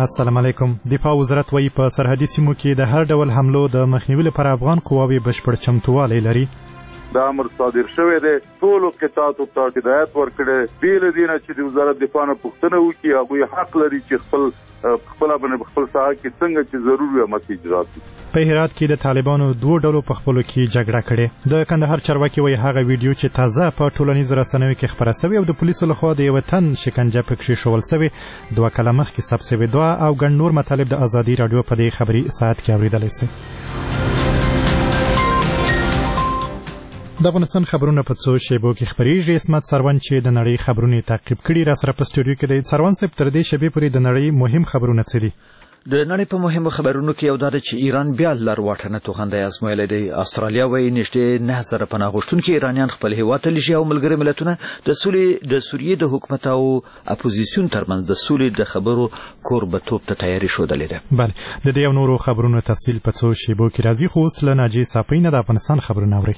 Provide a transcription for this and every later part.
السلام علیکم. دفاع وزارت وایي په سرحدي سیمو کې د هر ډول حملو د مخنیوي لپاره افغان قواوې بشپړ چمتووالی لري. دا امر صادر شوی دی. ټولو قطاعاتو ته هدایت ورکړی بې له دې نه چې د وزارت دفاع نه پوښتنه وکړي. هغوی حق لري چې خپل ساحه کې څنګه چې ضرور وي عملي اجرا کړي. په هرات کې د طالبانو دوه ډلو په خپلو کې جګړه کړې. د کندهار چارواکي وایي هغه ویډیو چې تازه په ټولنیزو رسنیو کې خپره شوې او د پولیسو لخوا د یوه تن شکنجه پکې ښوول شوې 2 کاله مخکې ثبت شوې. دوه او ګڼ نور مطالب د ازادي راډیو په دې خبري ساعت کې اورېدلی شئ. د افغانستان خبرونه په څو شیبو کې خپریږي. اسمت سروان چې د نړۍ خبرونه تعقیب کړي را سره په سټوډیو کې دی. سروان صاحب تر دې شیبې پورې د نړۍ مهم خبرونه څه دي؟ د نړۍ په مهمو خبرونو کې یو دا چې ایران بیا لرواټنه توغندۍ ازمویلی دی. استرالیا وایي نږدې 9000 پناه غوښتونکي ایرانیان خپل هیواد ته لیږي او ملګري ملتونه د سوریې د حکومت او اپوزیسیون ترمنځ د سولې د خبرو کوربه‌توب ته تیاری ښودلې ده. بله د دې او نورو خبرونو تفصیل په څو شیبو کې راځي. خو اوس له ناجیې صافۍ نه د افغانستان خبرونه اورئ.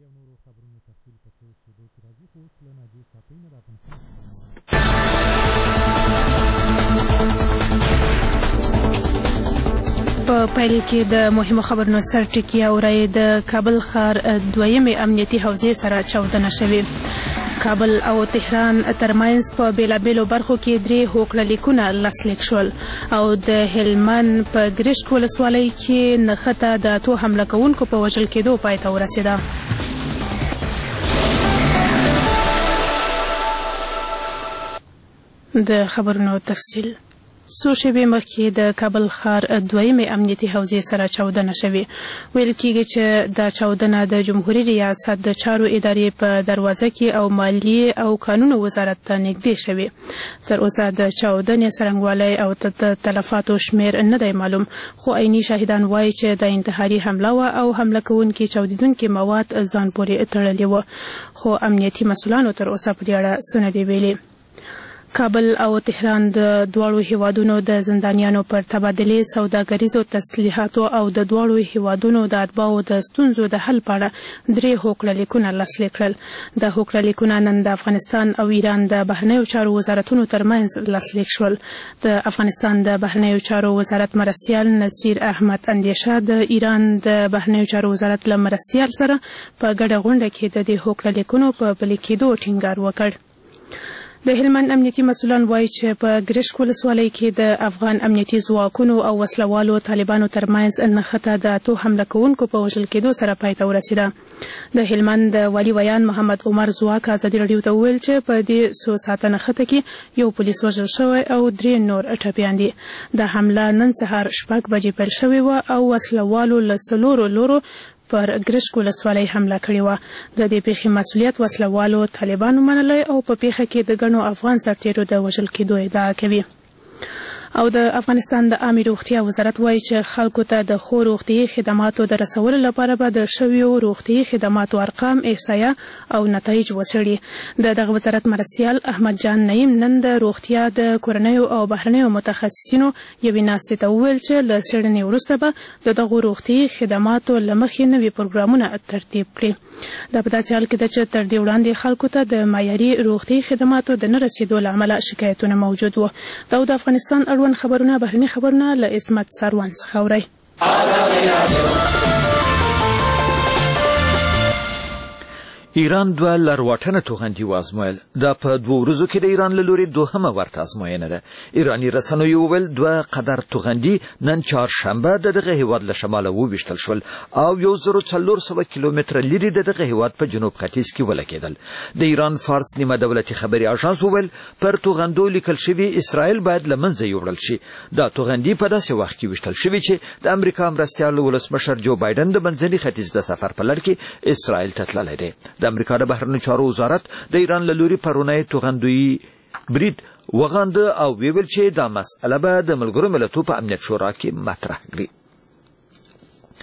په پیل کې د مهمو خبرونو سرټکی اورئ. د کابل ښار دویمې امنیتي حوزې سره چاودنه شوې. کابل او تهران ترمنځ په بیلابیلو برخو کې 3 هوکړه لیکونه لاسلیک شول او د هلمند په ګرشک ولسوالۍ کې نښته د 2 حمله کوونکو په وژل کېدو پای ته ورسېده. د خبرونو تفصیل. څو شېبې مخکې د کابل ښار دویمې امنیتي حوزې سره چاودنه شوې. ویل کېږي چې دا چاودنه د جمهوري ریاست د چارو ادارې په دروازه کې او مالیې او قانونو وزارت ته نږدې شوې. تر اوسه د چاودنې څرنګوالی او د تلفاتو شمېر نه دی معلوم، خو عیني شاهدان وایي چې د انتحاري حمله وه او حمله کوونکي چاودېدونکي مواد ځان پورې تړلي وه، خو امنیتي مسؤلانو تر اوسه په دې اړه څه نه دي ویلي. کابل او تهران د دواړو هیوادونو د زندانیانو پر تبادلې سوداګریزو تسلیحاتو او د دواړو هیوادونو د اتباعو د ستونزو د حل په اړه 3 هوکړه لیکونه لاسلیک کړل. د هوکړه لیکونه نن د افغانستان او ایران د بهرنیو چارو وزارتونو ترمنځ لاسلیک شول. د افغانستان د بهرنیو چارو وزارت مرستیال نصیر احمد اندیشه د ایران د بهرنیو چارو وزارت له مرستیال سره په ګډه غونډه کې د دې هوکړه لیکونو په پلي کېدو ټینګار وکړ. د هلمند امنیتي مسؤلان وایي چې په ګرشک ولسوالۍ کې د افغان امنیتي ځواکونو او وسلوالو طالبانو ترمنځ نښته د 2 حمله کوونکو په وژل کېدو سره پای ته ورسېده. د هلمند د والي ویان محمد عمر ځواک ازادي راډیو ته وویل چې په دې 100 ساعته نښته کې 1 پولیس وژل شوی او 3 نور ټپیان دي. د حمله نن سهار 6 بجې پیل شوې وه او وسلوالو له 4 لورو پر ګرشک ولسوالۍ حمله کړې وه. د دې پیښې مسؤلیت وسلوالو طالبانو منلی او په پیښه کې د ګڼو افغان سرتیرو د وژل کېدو ادعا کوي. او د افغانستان د عامې روغتیا وزارت وایي چې خلکو ته د ښو روغتیایي خدماتو د رسولو لپاره به د شویو روغتیایي خدماتو ارقام احصایه او نتایج وڅېړي. د دغه وزارت مرستیال احمد جان نعیم نن د روغتیا د کورنیو او بهرنیو متخصصینو یوې ناستې ته وویل چې له څېړنې وروسته به د دغو روغتیایي خدماتو له مخې نوي پروګرامونه ترتیب کړي. دا په داسې حال کې ده چې تر دې وړاندې خلکو ته د معیاري روغتیایي خدماتو د نه رسېدو له امله شکایتونه موجود وو. دا د افغانستان اړوند خبرونه بهرني خبرونه له اسمت سروان څخه اورئ. ایران 2 لرواټنه توغندي وازمویل. دا په 2 ورځو کې د ایران له لوري 2مه ورته ازموینه ده. ایراني رسنیو وویل 2 قدر توغندي نن چهارشنبه د دغه هیواد له شماله وویشتل شول او 1400 کیلومتره لرې د دغه هیواد په جنوب ختیځ کې ولګېدل. د ایران فارس نیمه دولتي خبري اژانس وویل پر توغندو لیکل شوي اسرائیل باید له منځه یوړل شي. دا توغندي په داسې وخت کې ویشتل شوي چې د امریکا مرستیال ولسمشر جو بایدن د منځني ختیځ د سفر په لړ کې اسرائیل ته تللی دی. د امریکا د بهرنیو چارو وزارت د ایران له لوري پرونی توغندوی برید وغانده او ویل چې دا مسئله به د ملګرو ملتونو په امنیت شورا کې مطرح کړي.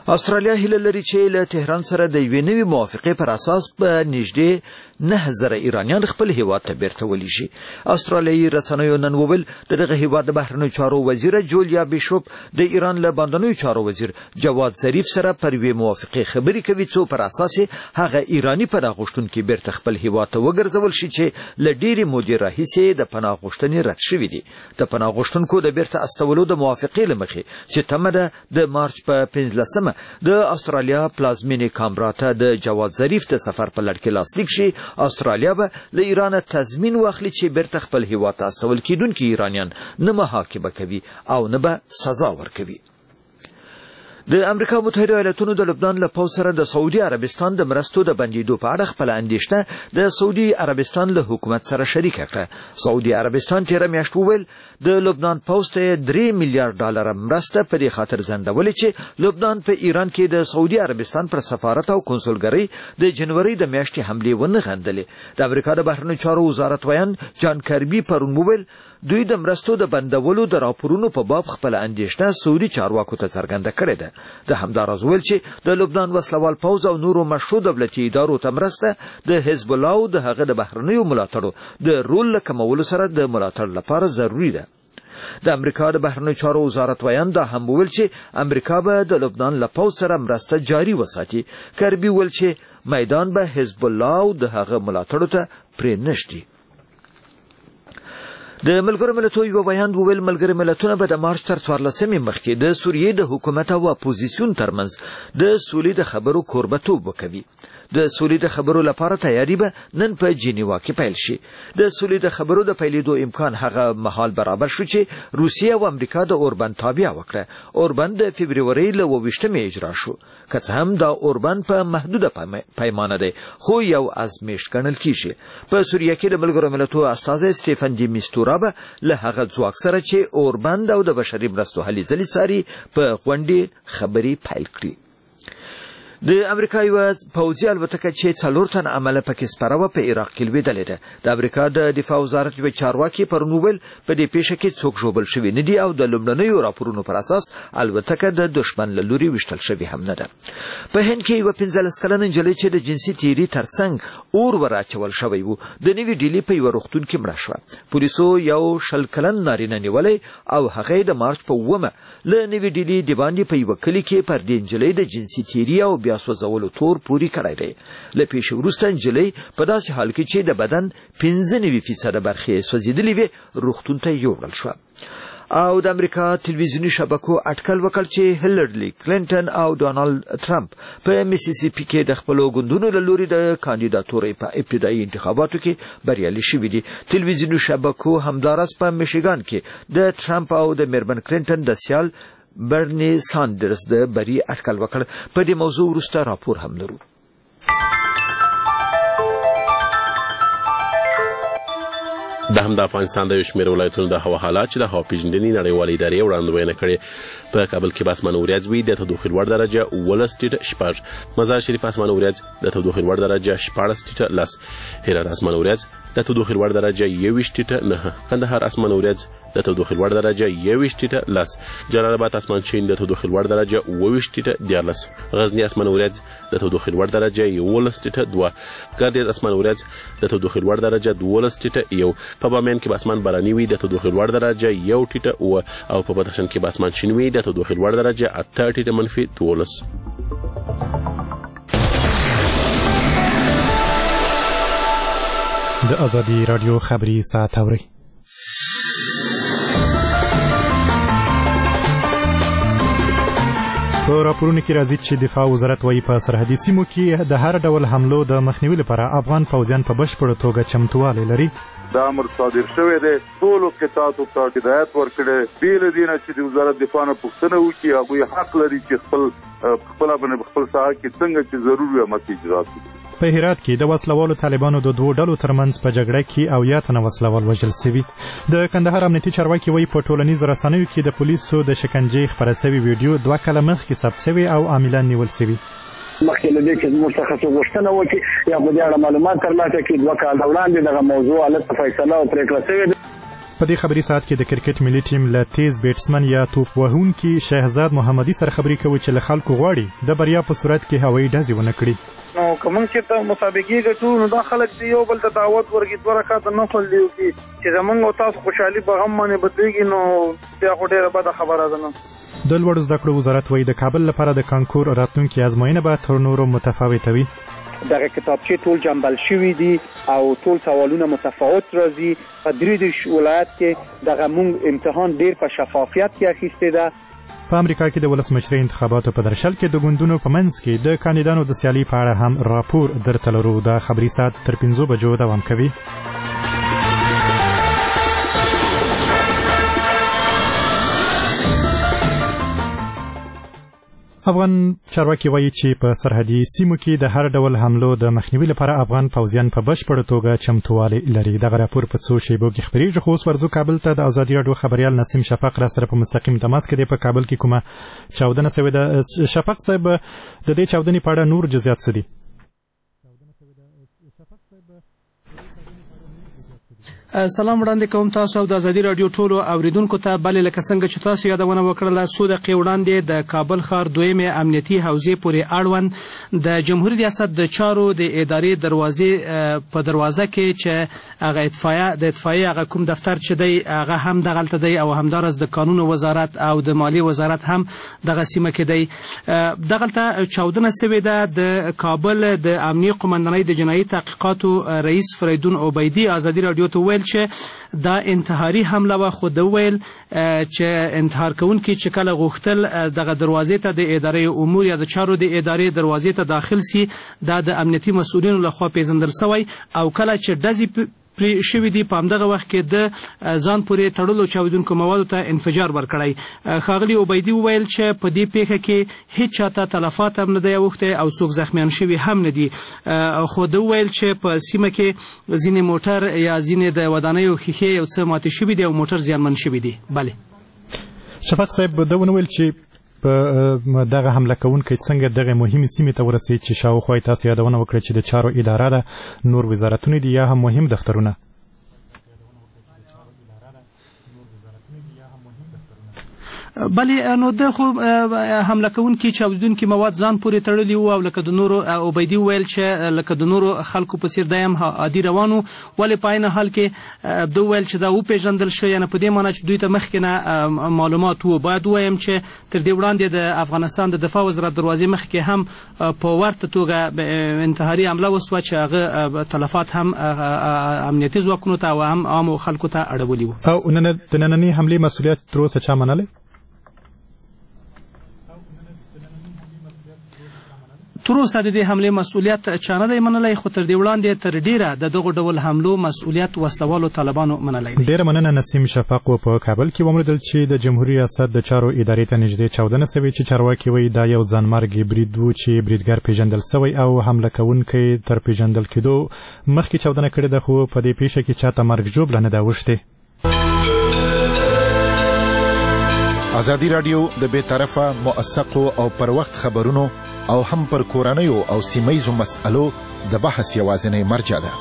استرالیا هیله لري چې له تهران سره د یوې نوې موافقې پر اساس په نږدې 9000 ایرانیان خپل هیواد ته بیرته ولیږي. استرالیایي رسنیو نن وویل د دغه هیواد د بهرنیو چارو وزیر جولیا بیشوپ د ایران له باندنیو چارو وزیر جواد ظریف سره پر یوې موافقې خبرې کوي څو پر اساس هغه ایرانی پناه غوښتونکي بیرته خپل هیواد ته وګرځول شي چې له ډېرې مودې راهیسې د پناه غوښتنې رد شوي دي. د پناه غوښتونکو د بیرته استولو د موافقې له مخې چې تمه ده د مارچ په 15 د استرالیا پلازمینې کامبرا ته د جواد ظریف د سفر په لړ کې لاسلیک شي. استرالیا به له ایران تضمین واخلي چې بیرته خپل هیواد ته استول کیدونکي ایرانیان نه محاکمه کوي او نه به سزا ورکوي. د امریکا متحده ایالاتونو د لبنان له پوځ سره د سعودي عربستان د مرستو د بندیدو په اړه خپل اندېښنه د سعودي عربستان له حکومت سره شریکه کړه. سعودي عربستان تېره میاشت وویل د لبنان پوځ ته $3 میلیارډ مرسته په دې خاطر ځنډولې چې لبنان په ایران کې د سعودي عربستان پر سفارت او کنسولګرۍ د جنوري د میاشتې حملې ونه غندلې. د امریکا د بهرنیو چارو وزارت ویان جان کربي پرون وویل دوی د مرستو د بندولو د راپورونو په باب خپل اندېښنه سعودي چارواکو ته څرګنده کړې ده. د همداراز ویل چې د لبنان وسلوال پوځ او نورو مشروع دولتي ادارو ته مرسته د حزب الله او د هغه د بهرنیو ملاتړو د رول له کمولو سره د ملاتړ لپاره ضروري ده. د امریکا د بهرنیو چارو وزارت ویان دا هم ویل چې امریکا به د لبنان له پوځ سره مرسته جاري وساتي. کربي ویل چې میدان به حزب الله او د هغه ملاتړو ته پرې نشي. د ملګرو ملتونو یو بیان وویل ملګرو ملتونه به د مارچ تر 14 مخکې د سوریې د حکومت او اپوزیسیون ترمنځ د سولې د خبرو کوربتوب وکوي. د سولې د خبرو لپاره تیاری به نن په جنیوا کې پیل شي. د سولې د خبرو د پیلېدو امکان هغه مهال برابر شو چې روسیه او امریکا د اوربند تابع وکړه. اوربند د فبرवरी له 28 اجرا شو. که څه هم دا اوربند په محدوده پیمانه دی خو یو ازمیښت ګڼل کیږي. په سوریه کې د ملګرو ملتونو استازی سټیفن دی میستورا به له هغه ځواک سره چې اوربند او د بشري مرستو هلې ځلې څاري په غونډې خبرې پیل کړي. د امریکا یو پوځي الوتکه چې 4 تن عمله پکې سپاره و په عراق کې لوېدلې ده. د امریکا د دفاع وزارت یو چارواکي پرون وویل په دې پیښه کې څوک ژوبل شوي نه دي او د لومړنیو راپورونو پر اساس الوتکه د دښمن له لوري وشتل شوې هم نه ده. په هند کې یو 15 کلنه نجلۍ چې د جنسي تیري ترڅنګ اور وراچول شوی و د نوې ډیلي په یو روغتون کې مړه شوه. پولیسو یو 20 کلن نارینه نیولې او هغه د مارچ په 9 له نوې ډیلي د باندې په یو کلی کې پر دې نجلۍ د جنسي تیري او بیا سوځولو تور پوری کړی دی. له پیښې وروسته نجلۍ په داسې حال کې چې د بدن 95% برخې سوځېدلې وې روغتون ته یوړل شوه. او د امریکا تلویزیونی شبکو اټکل وکړ چې هیلري کلینټن او ډونالد ټرمپ په میسیسیپي کې د خپل ګوندونو له لوري د کاندیداتورۍ په ابتدایي انتخاباتو کې بریالي شوي دي. تلویزیونی شبکو همداراز په میشیګان کې د ټرمپ او د میرمن کلینټن د سیال برنی ساندرز د بری اټکل وکړ. په دې موضوع وروسته راپور هم لرو. د هم د افغانستان د شمیر ولایتونو د هوا حالات چې د هوا پیژندنې نړیوالې ادارې وړاندوینه کړې. په کابل کې اسمان وریځ وي د تودوخې لوړ درجه 18.8. مزار شریف اسمان وریځ د تودوخې لوړ درجه 14.10. هرات اسمان وریځ د تودوخې لوړ درجه 21.9. کندهار اسمان وریځ د تودوخې لوړ درجه 21.10. جلال آباد اسمان شین د تودوخې لوړ درجه 22.14. غزنی اسمان وریځ د تودوخې لوړ درجه 11.2. ګردیز اسمان وریځ د تودوخې لوړ درجه 12.1. په بامیان کې اسمان باراني وي د تودوخې لوړ درجه 1.0 او په بدخشان کې اسمان شین وي د تودوخې لوړ درجه 8.-12. د ازادي رادیو خبری ساعت اوري. په راپورونو کې راځي چې دفاع وزارت وايي په سرحدي سیمو کې د هر ډول حملو د مخنیوي لپاره افغان پوځیان په بشپړه توګه چمتووالی لري. دا امر صادر شوی دی. ټولو قطاعاتو ته هدایت ورکړی بیل دي نه چې د وزارت دفاع نه پوښتنه وکړي. هغوی حق لري چې خپل ساحه کې څنګه چې ضرور وي عملي اجرات وکړي. په هرات کې د وسلوالو طالبانو د دوو ډلو ترمنځ په جګړه کې 80 تنه وسلوال وژل شوي. د کندهار امنیتي چارواکي وایي په ټولنیزو رسنیو کې د پولیسو د شکنجې خپره شوې ویډیو 2 کاله مخکې ثبت شوې او عاملان نیول شوي. مخکې له دې چې موږ څخه څه غوښتنه وکړي یا په دې اړه معلومات ترلاسه کړي 2 کاله وړاندې دغه موضوع حالت فیصله او پریکړه شوې ده. په دې خبري ساعت کې د کرکټ ملي ټیم له تیز بیټسمن یا توپ وهونکي شهزاد محمدي سره خبرې کوي چې له خلکو غواړي د بریا په صورت کې هوایي ډزې ونه کړي. نو کوم چې ته مسابقې ګټو نو دا خلک دی یو بل ته دعوت ورکړي دوه رکعاته نفل دی چې زمونږ او تاسو خوشحالي په غم باندې بدلېږي نو بیا خو ډېره بده خبره ده. نو د لوړو زده کړو وزارت وایي د کابل لپاره د کانکور راتلونکي ازموینه به تر نورو متفاوته وي. دغه کتابچې ټول جنبل شوي دي او ټول سوالونه متفاوت راځي. په 3 ولایت کې دغه مونږ امتحان ډېر په شفافیت کې اخیستی ده. په امریکا کې د ولسمشرۍ انتخاباتو په درشل کې د ګوندونو په منځ کې د کاندیدانو د سیالي په اړه هم راپور درته لرو. د خبري ساعت تر 5 بجو دوام کوي. افغان چارواکي وایي چې په سرحدي سیمو کې د هر ډول حملو د مخنیوي لپاره افغان پوځیان په بشپړه توګه چمتووالی لري. دغه راپور په څو شیبو کې خپرېږي. خو اوس ورځو کابل ته. د ازادي راډیو خبریال نسیم شفق را سره په مستقیم تماس کې دی. په کابل کې کومه چاودنه شوې ده؟ شفق صاحب، د دې چاودنې په اړه نور جزئیات څه دي؟ سلام وړاندې کوم تاسو او د ازادي راډیو ټولو اوریدونکو ته. بلې لکه څنګه چې تاسو یادونه وکړله، څو دقیقې وړاندې د کابل ښار دویمې امنیتي حوزې پورې اړوند د جمهوري ریاست د چارو د ادارې دروازې په دروازه کې چې هغه د اطفایې هغه کوم دفتر چې دی هغه هم دغلته دی او همداراز د قانون وزارت او د مالیې وزارت هم دغه سیمه کې دی. دغلته چاودنه سوې ده. د کابل د امنیه قمندانۍ د جنایي تحقیقاتو رئیس فریدون عبیدي ازادي راډیو ته ویل چې دا انتحاري حمله و. خو د ویل چې انتحار کوونکي چې کله غوښتل دغه دروازې ته د ادارې امور یا د چارو د ادارې دروازې ته داخل سي، دا د امنیتي مسؤلینو لخوا پیژندل شوی او کله چې ډزې پرې شوي دي په همدغه وخت کې د ځان پورې تړلو چاودونکو موادو ته انفجار ورکړی. ښاغلي عبیدي وویل چې په دې پیښه کې هیڅ چاته تلفات هم نه دی اوښتی او څوک زخمیان شوي هم نه دي. خو ده وویل چې په سیمه کې ځینې موټر یا ځینې د ودانیو ښیښې یو څه ماتې شوي دي او موټر زیانمن شوي دي. بلې شفق صاحب، ده ونه ویل چې په دغه حمله کوونکی څنګه دغه مهمې سیمې ته ورسېد چې شاوخوا یې تاسو یادونه وکړه چې د چارو اداره ده، نور وزارتونه دي یا هم مهم دفترونه؟ بلې نو د خو حمله کوونکي چاودونکي مواد ځان پورې تړلي وو او لکه د نورو عبیدي ویل چې لکه د نورو خلکو په څیر دی هم عادي روان وو. ولې په عین حال کې ده ویل چې دا وپېژندل شو، یعنې په دې معنی چې دوی ته مخکې نه معلومات وو. باید ووایم چې تر دې وړاندې د افغانستان د دفاع وزارت دروازې مخکې هم په ورته توګه انتحاري حمله وسوه چې هغه تلفات هم امنیتي ځواکونو ته او هم عامو خلکو ته اړولي وو. او د نننۍ حملې مسؤلیت تر اوسه چا منلی؟ تر اوسه د دې حملې مسؤلیت چا نه دی منلی، خو تر دې وړاندې تر ډیره د دغو ډول حملو مسؤلیت وسلوالو طالبانو منلی دی. ډیره مننه نسیم شفق. په کابل کې وموندل چې د جمهوري ریاست د چارو ادارې ته نږدې چاودنه سوې چې چارواکي وایي دا یو ځانمرګي برید و چې بریدګر پیژندل سوی او حمله کوونکی تر پیژندل کېدو مخکې چاودنه کړې ده، خو په دې پیښه کې چاته مرګ ژوبله نه ده اوښتې. ازادي راډیو د بې طرفه، موثقو او پر وخت خبرونو او هم پر کورنیو او سیمهیزو مسألو د بحث یوازینۍ مرجع ده.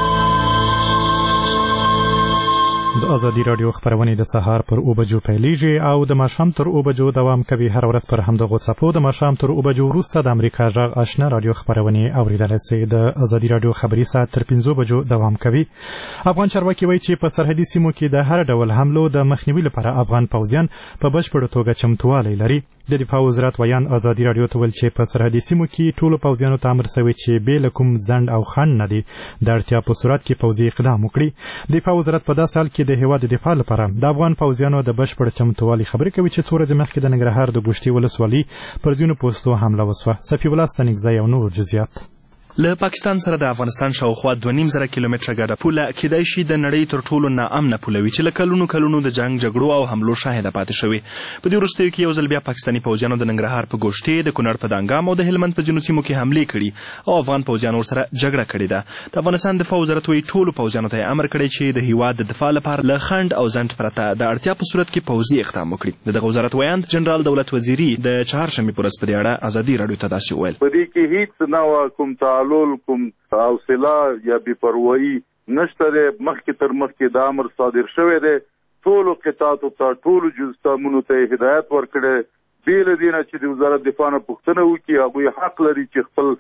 د ازادي راډیو خبرونه د سهار پر 9 بجو پیلېږي او د ماښام تر 9 بجو دوام کوي. هر ورځ پر همدغو څپو د ماښام تر 9 بجو وروسته د امریکا غږ آشنا راډیو خبرونه اوریدلی سئ. د ازادي راډیو خبري ساعت تر 5 بجو دوام کوي. افغان چارواکي وایي چې په سرحدي سیمو کې د هر ډول حملو د مخنیوي لپاره افغان پوځیان په بشپړه توګه چمتووالی لري. د دفاع وزارت ویان ازادي راډیو ته ویل چې په سرحدي سیمو کې ټولو پوځیانو ته امر شوی چې بې له کوم ځنډ او خنډ نه دي د اړتیا په صورت کې پوځي اقدام وکړي. دفاع وزارت په داسې حال کې د هېواد د دفاع لپاره د افغان پوځیانو د بشپړ چمتووالي خبرې کوي چې څو ورځې مخکې د ننګرهار د ګوشتي ولسوالۍ پر ځینو پوستو حمله وسوه. صفي الله ستانکزی او نور جزئیات. له پاکستان سره د افغانستان شاوخوا 2.5 کیلومتره ګډه پوله کېدای شي د نړۍ تر ټولو ناامنه پوله وي چې له کلونو د جنګ جګړو او حملو شاهده پاتې شوې. په دې وروستیو کې یو ځل بیا پاکستاني پوځیانو د ننګرهار په ګوشتې، د کونړ په دانګام او د هلمند په ځینو سیمو کې حملې کړي او افغان پوځیانو ورسره جګړه کړې ده. د افغانستان دفاع وزارت وایي ټولو پوځیانو ته یې امر کړی چې د هېواد د دفاع لپاره له خنډ او ځنډ پرته د اړتیا په صورت کې پوځي اقدام وکړي. د دغه وزارت ویاند جنرال دولت وزیري د چهارشنبې په ورځ په دې اړه ازادي راډیو ته داسې وویل: په دې کې هیڅ نه کوم تعلل، کوم حوصله یا بې پروايي نشته دی. مخکې تر مخکې دا امر صادر شوی دی. ټولو قطاعاتو ته ټولو جزتامونو ته هدایت ورکړی بې له دې نه چې د وزارت دفاع نه پوښتنه وکړي. هغوی حق لري چې خپل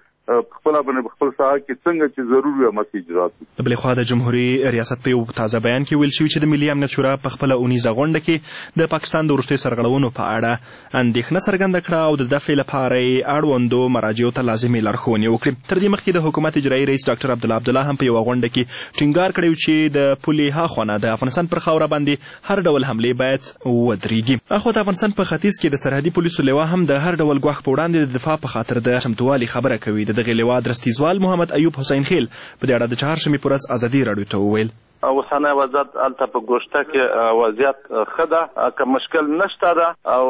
ساحه کې څنګه چې ضرور وي هماسې اجرات وکړي. د بلې خوا د جمهوري ریاست په یو تازه بیان کې ویل شوي چې د ملي امنیت شورا په خپله اونیزه غونډه کې د پاکستان د وروستیو سرغړونو په اړه اندېښنه څرګنده کړه او د دفع لپاره یې اړوندو مراجعو ته لازمې لارښوونې وکړې. تر دې مخکې د حکومت اجرایي رئیس ډاکټر عبدالله هم په یوه غونډه کې ټینګار کړی و چې د پولې هاخوا نه د افغانستان پر خاوره باندې هر ډول حملې باید ودرېږي. اخوا د افغانستان په ختیځ کې د سرحدي پولیسو لوا هم د هر ډول ګواښ په وړاندې د دفاع په خاطر د چمتووالي خبره کوي. د دغې لوا درستیزوال محمد ایوب حسین خیل په دې اړه د چهارشنبې په ورځ ازادي راډیو ته وویل اوسنی وضعیت هلته په ګوشته کې وضعیت ښه ده که مشکل نشته ده او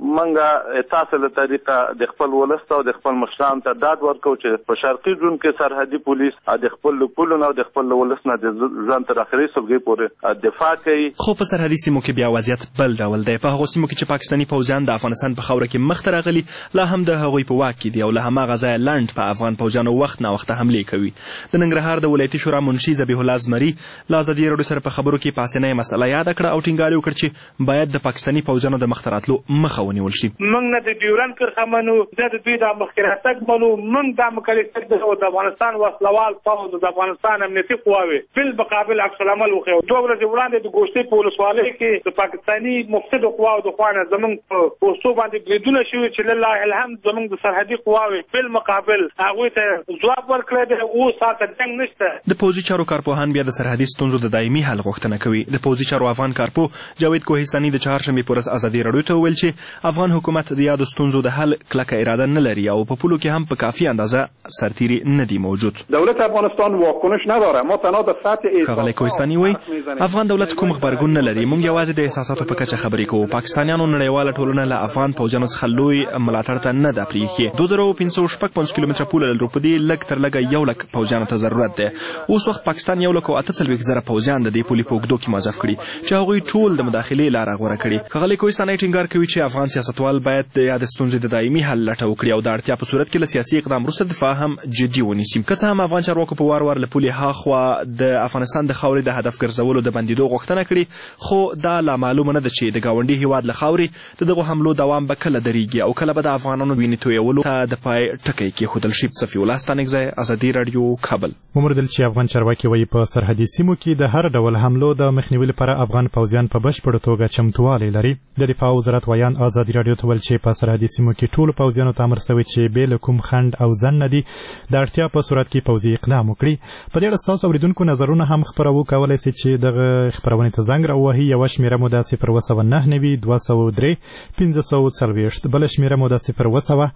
موږ تاسو له طریقه د خپل ولس ته او د خپل مشرانو ته ډاډ ورکوو چې په شرقي زون کې سرحدي پولیس د خپل پولو نه او د خپل ولس نه د ځان تر اخري سلګۍ پورې دفاع کوي. خو په سرحدي سیمو کې بیا وضعیت بل ډول دی. په هغو سیمو کې چې پاکستاني پوځیان د افغانستان په خاوره کې مخته راغلي لا هم د هغوی په واک کې دي او له هماغه ځایه لنډ په افغان پوځیانو وخت ناوخته حملې کوي. د ننګرهار د ولایتي شورا منشي ذبیح الله زمري له ازادي راډیو سره په خبرو کې پاسنۍ مسله یاده کړه او ټینګار وکړ چې باید د پاکستاني پوځیانو د مخته راتلو مخه ونیول شي. موږ نه د ډیورنډ کرښه منو، نه د دوی د مخکې راتګ منو. موږ دا مکلف د افغانستان وسلوال پوځ د افغانستان امنیتي قواوې بالمقابل عکس العمل وښیو. 2 ورځې وړاندې د ګوشتې په ولسوالۍ کې د پاکستاني مفسدو قواو د خوا نه زموږ په پوستو باندې بریدونه شوي چې لله الحمد زموږ د سرحدي قواوې بالمقابل هغوی ته ځواب ورکړی دی. اوس هلته جنګ نشته. د پوځي چارو کارپوهان بیا د سرحدي ستونزو د دایمي حل غوښتنه کوي. د پوځي چارو افغان کارپو جاوید کوهستاني د چهارشنبې په ورځ ازادي راډیو ته وویل چې افغان حکومت د یادو ستونزو د حل کلکه اراده نه لري او په پولو کې هم په کافي اندازه سرتیري نه دي موجود. دولت افغانستان واکنش نداره. ما تنها د سطح ښاغلی کوهستاني وایي افغان دولت کوم غبرګون نه لري. موږ یوازې د احساساتو په کچه خبرې کوو. پاکستانیانو نړیواله ټولنه له افغان پوځیانو څخه لوی ملاتړ ته نه ده پرېښې. 2556 کیلومتره پوله لرو. په دې لږ تر لږه 1 لک پوځیانو ته ضرورت دی. اوس وخت پاکستان 1,48,000 پوځیان د دې پولې په اوږدو کې مضاف کړي چې هغوی ټول د مداخلې لاره غوره کړي. ښاغلی کوهستاني ټینګار کوي چې افغان سیاستوال باید د یادې ستونزې د دایمي حل لټه وکړي او د اړتیا په صورت کې له سیاسي اقدام وروسته دفاع هم جدي ونیسي. که څه هم افغان چارواکو په وار وار له پولې هاخوا د افغانستان د خاورې د هدف ګرځولو د بندېدو غوښتنه کړې، خو دا لا معلومه نه ده چې د ګاونډي هیواد له خاورې د دغو حملو دوام به کله درېږي او کله به د افغانانو وینې تویولو ته د پای ټکی کېښودل شي. صفي الله ستانکزی، ازادي راډیو، کابل. وموندل چې افغان چارواکي وایي په سرحدي سیمو کې د هر ډول حملو د مخنیوي لپاره افغان پوځیان په بشپړه توګه چمتووالی لري. د دفاع وزارت ویان ازادي راډیو ته ویل چې په سرحدي سیمو کې ټولو پوځیانو ته امر شوی چې بې له کوم خنډ او ځنډ نه دي د اړتیا په صورت کې پوځي اقدام وکړي. په دې اړه ستاسو اورېدونکو نظرونه هم خپرو کولی شئ چې دغه خپرونې ته زنګ راووهئ. یوه شمېره مو د 029 203 540 بله شمېره مو د 0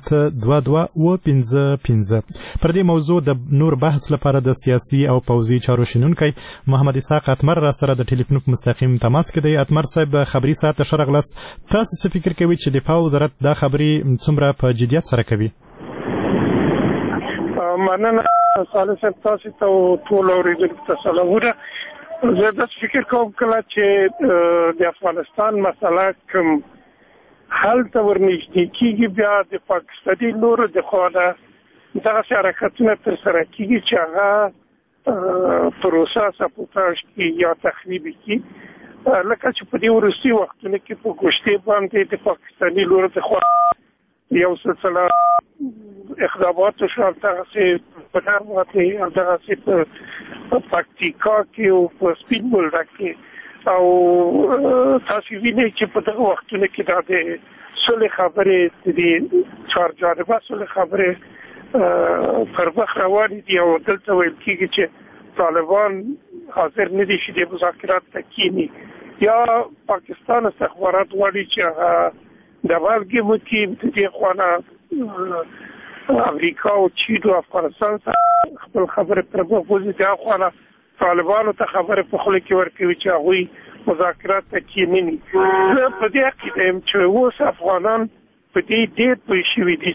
822 پر دې موضوع د نور بحث لپاره د سیاسي او پوځي چارو شنونکی محمد اسحاق اتمر را سره د ټلیفون په مستقیم تماس کې دی. اتمر صاحب خبري ساعت ښه راغلاست. تاسو څه فکر کوئ چې دفاع وزارت دا خبرې څومره په جدیت سره کوي؟ مننه صالح صاحب، تاسو ته ټول اورېدونکو ته سلامونه. زه داسې فکر کوم کله چې د افغانستان مسله کوم حل ته ورنږدې کېږي بیا د پاکستاني لورو د خوا نه دغسې حرکتونه ترسره کېږي چې هغه پروسه سبوتاژ کړي یا تخریب کړي. لکه چې په دې وروستي وختونو کې په ګوشتې باندې د پاکستاني لورو د خوا یو سلسله اقدامات شو، دغسې په نرمه دغسې په پکتیکا کې او په سپین بولدک کې او تاسو وینئ چې په دغه وختونو کې دا د صلح خبرې د چهارجانبه صلح خبرې پر مخ روانې دي او دلته ویل کېږي چې طالبان حاضر نه دي چې د مذاکرات ته کښېني یا پاکستان استخبارات غواړي چې هغه د مالګې وکړي. د دې خوا نه امریکا او چین او افغانستان سره خپل خبرې پر مخ بوځي، د خوا نه طالبانو ته خبره په خوله کې ورکوي چې هغوی مذاکرات ته کښېني. زه په دې عقیده یم چې اوس افغانان په دې ډېر پوه شوي دي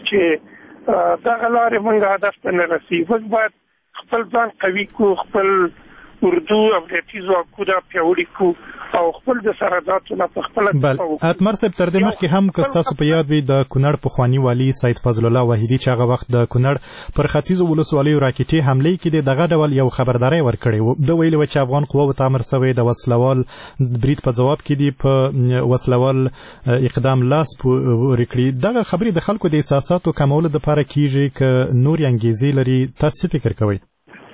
چې دغه لارې موږ هدف ته نه رسي. موږ باید خپل ځان قوي کړو، خپل اردو امنیتي ځواکونه پیاوړي کړو او خپل د سرحداتو نه په خپله بله اتمر صاحب تر دې مخکې هم که ستاسو په یاد وي د کونړ پخواني والي سید فضل الله وحیدي چې هغه وخت د کونړ پر ختیځو ولسوالیو راکټي حملې کې د دغه ډول یو خبرداری ورکړی و. ده ویلي و چې افغان قواو ته امر سوی د وسلوال برید په ځواب کې دي په وسلوال اقدام لاس پورې کړي. دغه خبرې د خلکو د احساساتو کمولو دپاره کیږي که نورې انګیزې لري؟ تاسو څه فکر کوئ؟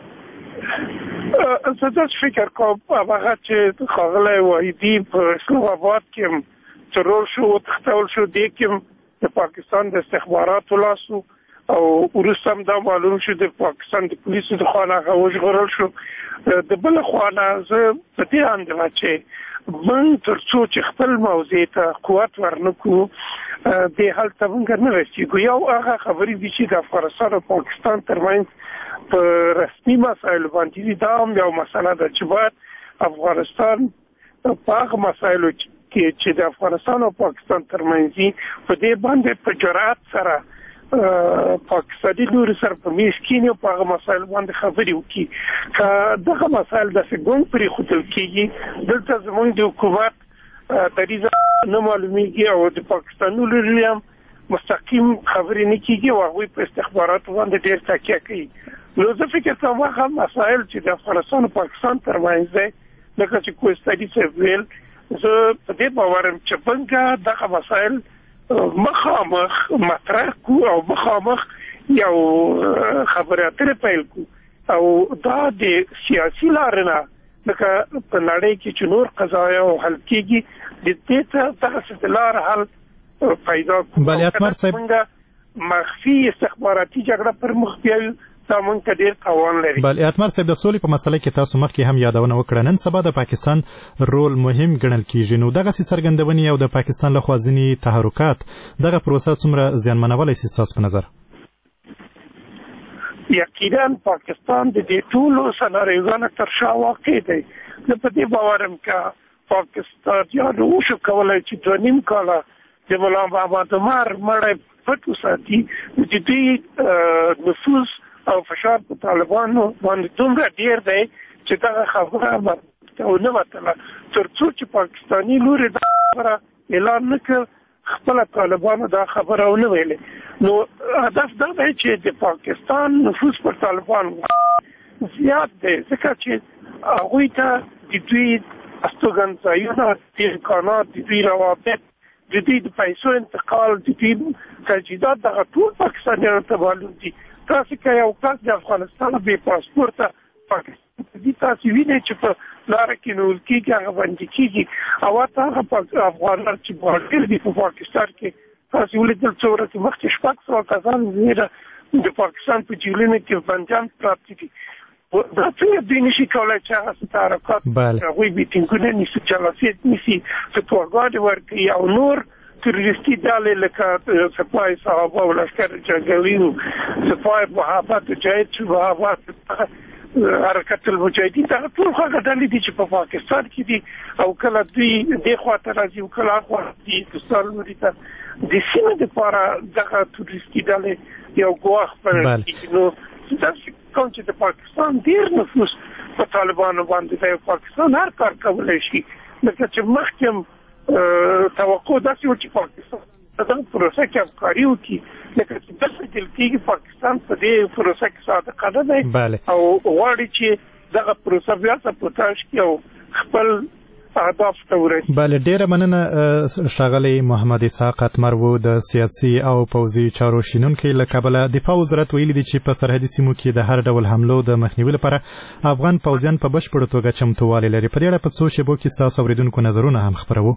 زه داسې فکر کوم هغه چې ښاغلی وحیدي په اسلام آباد کې ترور شو وتښتول شو دې کې د پاکستان د استخباراتو لاس او وروسته هم دا معلوم شو د پاکستان د پولیسو د خوا نه هغه وژغورل شو. د بله خوا نه زه په دې اند یم چې موږ تر څو چې خپل موضوع ته قوت ورنه کړو دې حال ته موږ نه رسېږو. یو هغه خبرې دي چې د افغانستان او پاکستان ترمنځ په رسمي مسایلو باندې دا هم یو مسله ده چې باید افغانستان په هغه مسایلو چې د افغانستان او پاکستان ترمنځ په دې باندې په جرأت سره پاکستاني لوري سره په میز کېني او په هغه مسایلو باندې خبرې وکړي. که دغه مسایل داسې ګونګ پرېښودل کېږي دلته زموږ د حکومت دریځه نه معلومیږي او د پاکستاني لوري هم مستقیم خبرې نه کېږي او هغوی په استخباراتو باندې ډېر تکیه کوي. نو زه فکر کوم هغه مسایل چې د افغانستان او پاکستان ترمنځ دی لکه چې کوهستاني صاحب ویل زه په دې باور یم چې څنګه دغه مسایل مخامخ مطرح کو او مخامخ یو خبرې اترې پیل کو او دا د سیاسي لارې نه لکه په نړۍ کې چې نور قضایا حل کېږي د دې ته دغسې لار حل پیدا کو. بله اتمر صاحب مخفي استخباراتي جګړه پر مخ بیایو دا مونږ ته ډېر تاوان لري. بله اتمر صاحب د سولې په مسله کې تاسو مخکې هم یادونه وکړه. نن سبا د پاکستان رول مهم ګڼل کېږي. نو دغسې څرګندونې او د پاکستان لخوا ځینې تحرکات دغه پروسه څومره زیانمنولی شي ستاسو په نظر؟ یقینا پاکستان د دې ټولو سناریوګانو تر شا واقع دی. زه په دې باور یم که پاکستانیانو وشو کولی چې 2.5 کاله د ملا محمد عمر مړی پټ وساتي چې دوی نفوذ او فشار په طالبانو باندې دومره ډېر دی چې دغه خبره ونه وتله تر څو چې پاکستاني لوري دا خبره اعلان نه کړ خپله طالبانو دا خبره ونه ویلې. نو هدف دا دی چې د پاکستان نفوذ پر طالبان زیات دی ځکه چې هغوی ته د دوی استوګنځایونه د امکانات د دوی روابط د دوی د پیسو انتقال د دوی تجهیزات دغه ټول پاکستانیانو ته معلوم دي. تاسو که یو کس د افغانستان بې پاسپورته پاکستان دي تاسو وینئ چې په لاره کې نیول کېږي هغه بندي کېږي او حتی هغه افغانان چې بهر دي په پاکستان کې تاسو ولیدل څو ورځې مخکې 600 کسان زیره د پاکستان په جیلونو کې بندیان پراته دي. دا څنګه دوی نشي کولی چې هغه تحرکات هغوی میټینګونه نیسي جلسې نیسي فتواګانې ورکوي او نور تروریستي ډلې لکه سپاه صحابه او لشکر جنګاویو سپاه محافظت جهاد شبهات حرکت المجاهدین دا ټول هغه ډلې دي چې په پاکستان کې دي او کله دوی دې خواته راځي او کله هغه خواته دي پاکستان لوري ته د سیمې دپاره دغه تروریستي ډلې یو ګواښ بلل کېږي. نو داسې کوم چې د پاکستان ډېر نفوس په طالبانو باندې دی او پاکستان هر کار کولی شي لکه چې مخکې هم توقع داسې و چې پاکستان په دغه پروسه کې همکاري وکړي لکه چې داسې دل کېږي پاکستان په دې پروسه کې صادقه نه دی او غواړي چې دغه پروسه بیا سپوتاژ کړي او خپل اهداف ته ورسي. بله ډیره مننه ښاغلی محمد اسحاق اتمر و د سیاسي او پوځي چارو شینونکی له کبله دفاع وزارت ویلي دي چې په سرحدي سیمو کې د هر ډول حملو د مخنیوي لپاره افغان پوځیان په بشپړه توګه چمتووالی لري. په دې اړه په څو شیبو کې ستاسو اورېدونکو نظرونه هم خپروو.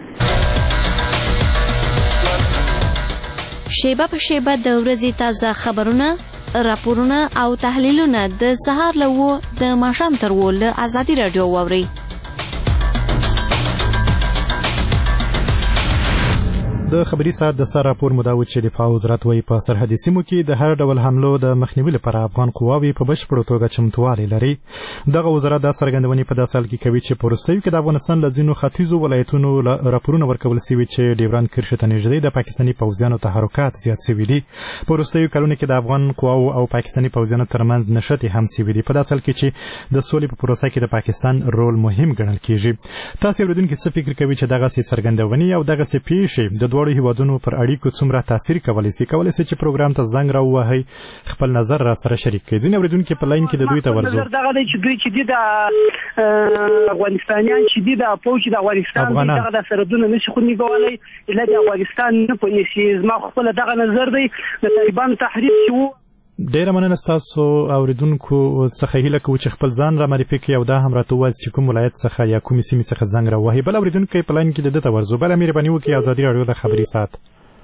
شیبه په شیبه د ورځې تازه خبرونه، راپورونه او تحلیلونه د سهار له 9 د ماښام تر 10 له ازادي راډیو واورئ. د خبري ساعت د سر راپور مداوي چې دفاع وزارت وايي په سرحدي سیمو کې د هر ډول حملو د مخنیوي لپاره افغان قواوې په بشپړه توګه چمتووالی لري. دغه وزارت دا څرګندونې په داسې حال کې کوي چې په وروستیو کې د افغانستان له ځینو ختیځو ولایتونو راپورونه ورکول سوي چې ډیورند کرښې ته نږدې د پاکستاني پوځیانو تحرکات زیات سوي دي. په وروستیو کلونو کې د افغان قواو او پاکستاني پوځیانو ترمنځ نښتې هم سوي دي. په داسې حال کې چې د سولې په پروسه کې د پاکستان رول مهم ګڼل کیږي. تاسو اورېدونکي څه فکر کوي چې دغسې څرګندونې او دغسې پیښې د دواړو هیوادونو پر اړیکو څومره تاثیر کولی شي چې پروګرام ته زنګ راووهئ خپل نظر را سره شریک کړئ. ځینې اورېدونکي په لاین کې د دوی ته ورځو. دغه دی چې دوی چې دي د افغانستانیان چې دي د پوځ د افغانستان دغه د سرحدونه نشي خوندي کولی الا د افغانستان نه پوهېږي. زما خپله دغه نظر دی د طالبانو تحریک چې و. ډیره مننه ستاسو اوریدونکو څخه هیله کوو چې خپل ځان را معرفي کړي او دا هم راته ووایاست چې کوم ولایت څخه یا کومې سیمې څخه زنګ راووهئ. بل اوریدونکی په لاین کې د ده ته ورځو. بله مهرباني وکړئ ازادي راډیو د خبري ساعت.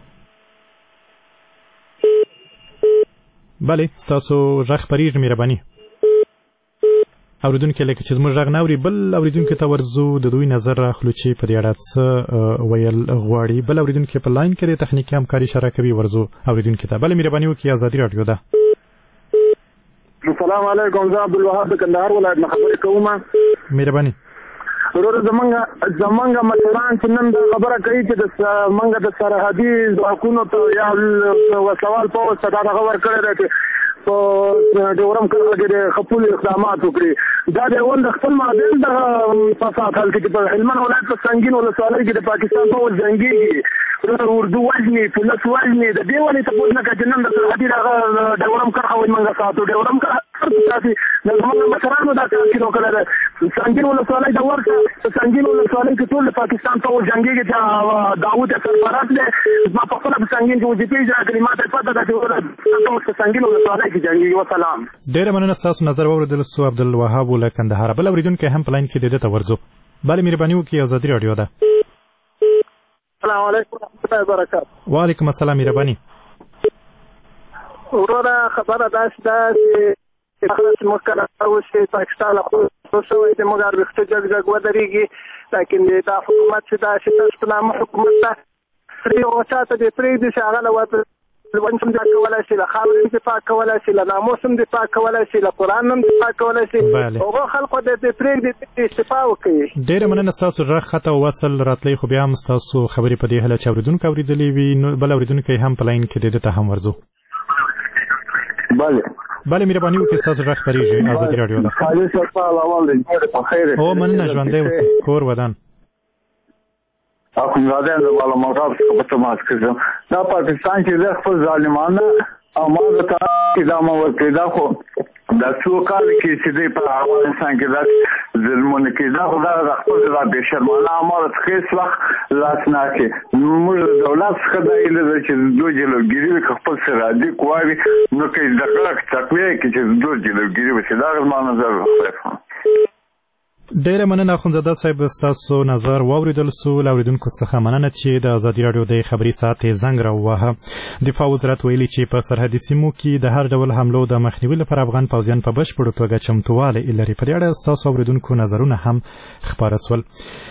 بله ستاسو غږ خپرېږي مهرباني. اوریدونکي لکه چې زموږ غږ نه اوري بل اوریدونکي ته ورځو د دوی نظر را اخلو چې په دې اړه څه ویل غواړي. بل اوریدونکي په لاین کې د تخنیکي همکاري اشاره کوي ورځو اوریدونکي ته. بله مهرباني وکړئ ازادي راډیو ده. السلام علیکم. زه عبدالوهاب د کندهار ولایت نه خبرې کوم. مهرباني. ورور زمونږ مشران چې نن دا خبره کوي چې زمونږ د سرحدي ځواکونو ته یا وسلوال پوځ ته دا دغه ورکړی دی په ډیورم کرښه کې د خپل اقدامات وکړي. دا د اول د خپل معادن د فساد حل کې په هلمند ولایت په سنګین ولسوالۍ کې د پاکستان پوځ جنګېږي. اردو وژني پولیس وژني د دې ولې تپوس نه کوي چې نن د سرحدي دغه ډیورم کرښه وایي موږ ساتو. ډیورم کرښه ساتي د زموږ مشرانو دا کار کېدو کړی دی. سنګین ولسوالۍ د ورته په سنګین ولسوالۍ کې ټول د پاکستان پوځ جنګېږي چې داود سرفراز دی. زما په خپله په سنګین کې وظیفې اجرا کړي. ما ته پته ده چې په سنګین ولسوالۍ کې جنګېږي. وسلام. ډېره مننه ستاسو نظر واورېدل سو عبدالوهاب له کندهاره. بل اورېدونکی هم په لاین کې د ده ته ورځو. بله مهرباني وکړئ ازادي راډیو ده. السلام علیکم ورحمة الله وبرکاته. وعلیکم السلام مهرباني. وروره خبره داسې ده چې هغه چې موږ کله اوس پاکستان له خوا شوی دی موږ اربښته جګ ودرېږي. لیکن دا حکومت چې دا چې تاسو په نامه حکومت ده یو چا ته دې پرېږدي چې هغه له وطن هم دفاع کولی شي له خاورې هم دفاع کولی شي له ناموس هم دفاع کولی شي له قرآن هم دفاع کولی شي. هغو خلکو ته دې پرېږدي استعفا وکړي. ډېره مننه ستاسو غږ خط او وصل راتلی خو بیا هم ستاسو خبرې په دې هیله چې اورېدونکی اورېدلې وي. بل اورېدونکی هم په لاین کې د ده ته هم ورځو. بله مهرباني وکړئ ستاسو غږ خپرېږي ازادي راډیو ده. او مننه ژوندی اوسئ کور ودان. اخوندزاده د بالامغرب څخه په تماس کې یم. دا پاکستان چې د خپل ظالمانه اعمالو ته ادامه ورکوي. دا خو دا څو کال کې چې دی په افغانستان کې دا ظلمونه کوي. دا خو د خپل دا بېشرمانه اعمالو څخه هېڅ وخت لاس نه اخلي. موږ د دولت څخه دا هیله ده چې دوی جلوګیري وکړي که خپل سرحدي قواوې نو که یې د غږ تقویه کړي چې دوی جلوګیري وشي. دا زما نظر دی. ډېره مننه اخوندزاده صاحب ستاسو نظر واورېدل سو. له اورېدونکو څخه مننه چې د ازادي راډیو د خبري ساعت یې زنګ راوواهه. دفاع وزارت ویلي چې په سرحدي سیمو کې د هر ډول حملو د مخنیوي لپاره افغان پوځیان په بشپړه توګه چمتووالی لري. په دې اړه ستاسو اورېدونکو نظرونه هم خپاره سول.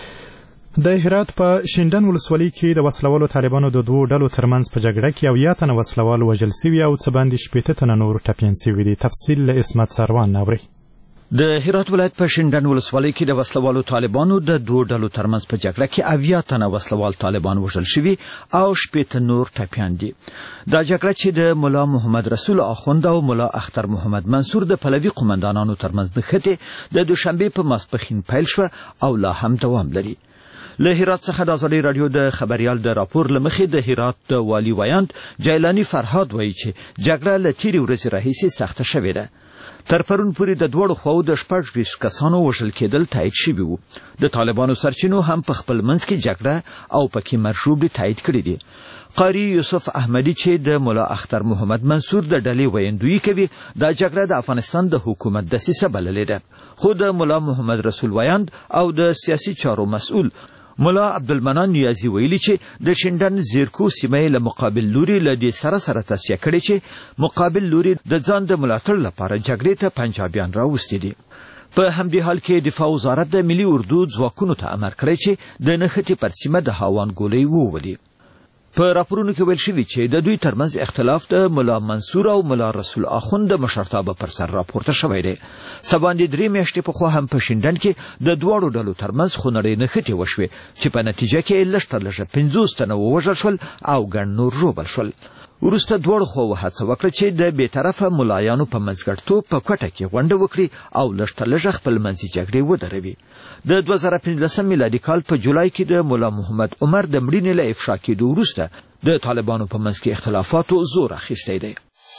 د هرات په شینډن ولسوالۍ کې د وسلوالو طالبانو د دوو ډلو ترمنځ په جګړه کې 80 تنه وسلوال وژل سوي او څه باندې 80 تنه نور ټپیان سوي دي. تفصیل له اسمت سروان اورئ. د هرات ولایت په شینډن ولسوالۍ کې د وسلوالو طالبانو د دوو ډلو ترمنځ په جګړه کې 80 تنه وسلوال طالبان وژل شوي او 80 نور ټپیان دي. دا جګړه چې د ملا محمد رسول اخوند او ملا اختر محمد منصور د پلوي قومندانانو ترمنځ نښتې د دوشنبې په ماسپښین پیل شوه او لا هم دوام لري. له هرات څخه د ازادي راډیو د خبريال د راپور لمخې د هرات د والي ویاند جیلانی فرهاد وایي چې جګړه له تیرې ورځې راهیسې سخته شوې ده. تر پرون پورې د دوړو خواو د 26 کسانو وژل کېدل تایید شوي وو. د طالبانو سرچینو هم په خپل منځ کې جګړه او پکې مرشوب تایید کړي دي. قاری یوسف احمدی چې د مولا اختر محمد منصور د ډلې ویندوی کوي دا جګړه د افغانستان د حکومت دسیسه بللې ده. خو د مولا محمد رسول ویاند او د سیاسي چارو مسؤل مولا عبدالمنان نیازی ویلي چې د شینډن زیرکو سیمه له مقابل لوري له دې سره تصفیه کړي چې مقابل لوري د ځان د ملاتړ لپاره جګړې ته پنجابیان راوستي دي. په همدې حال کې دفاع وزارت د ملي اردو ځواکونو ته امر کړی چې د نښتې پر سیمه د هاوان ګولۍ وولي. په راپورونو کې ویل شوي چې د دوی ترمنځ اختلاف د ملا منصور او ملا رسول اخوند د مشرتابه پر سر راپورته شوی دی. سباندې 3 میاشتې پخوا هم په شینډن کې د دواړو ډلو ترمنځ خونړۍ نښتې وشوې چې په نتیجه کې لږ تر لږه 50 تنه ووژل شول او ګڼ نور ژوبل شول. وروسته دواړو خواوو هڅه وکړه چې د بېطرفه ملایانو په منځګړیتوب په کوټه کې غونډه وکړي او لږ تر لږه خپلمنځي جګړې ودروي. د 2015 میلادي کال په جولای کې د ملا محمد عمر د مړینې له افشا کېدو وروسته د طالبانو په منځ کې اختلافاتو زور اخیستی دی.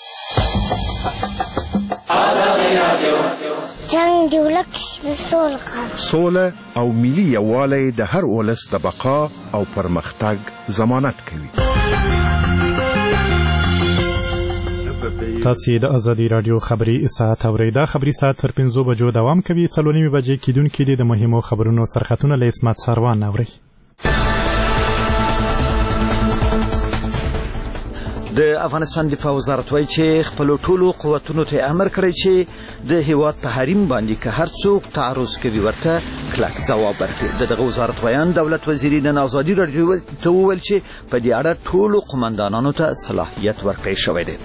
جنگ د ولس سوله او ملي یووالی د هر ولس د بقا او پرمختګ ضمانت کوي. تاسې د ازادي راډیو خبري ساعت اورئ. دا خبري ساعت تر 5 بجو دوام کوي. 4:30 بجې کیدونکي دي د مهمو خبرونو سرخطونه له اسمت سروان اورئ. د افغانستان دفاع وزارت وایي چې خپلو ټولو قوتونو ته امر کړی چې د هیواد په حریم باندې که هر څوک تعرض کوي ورته کلک ځواب ورکړي. دغه وزارت ویان دولت وزیري نن ازادي راډیو ته وویل چې په دې اړه ټولو قمندانانو ته صلاحیت ورکړی شوی دی.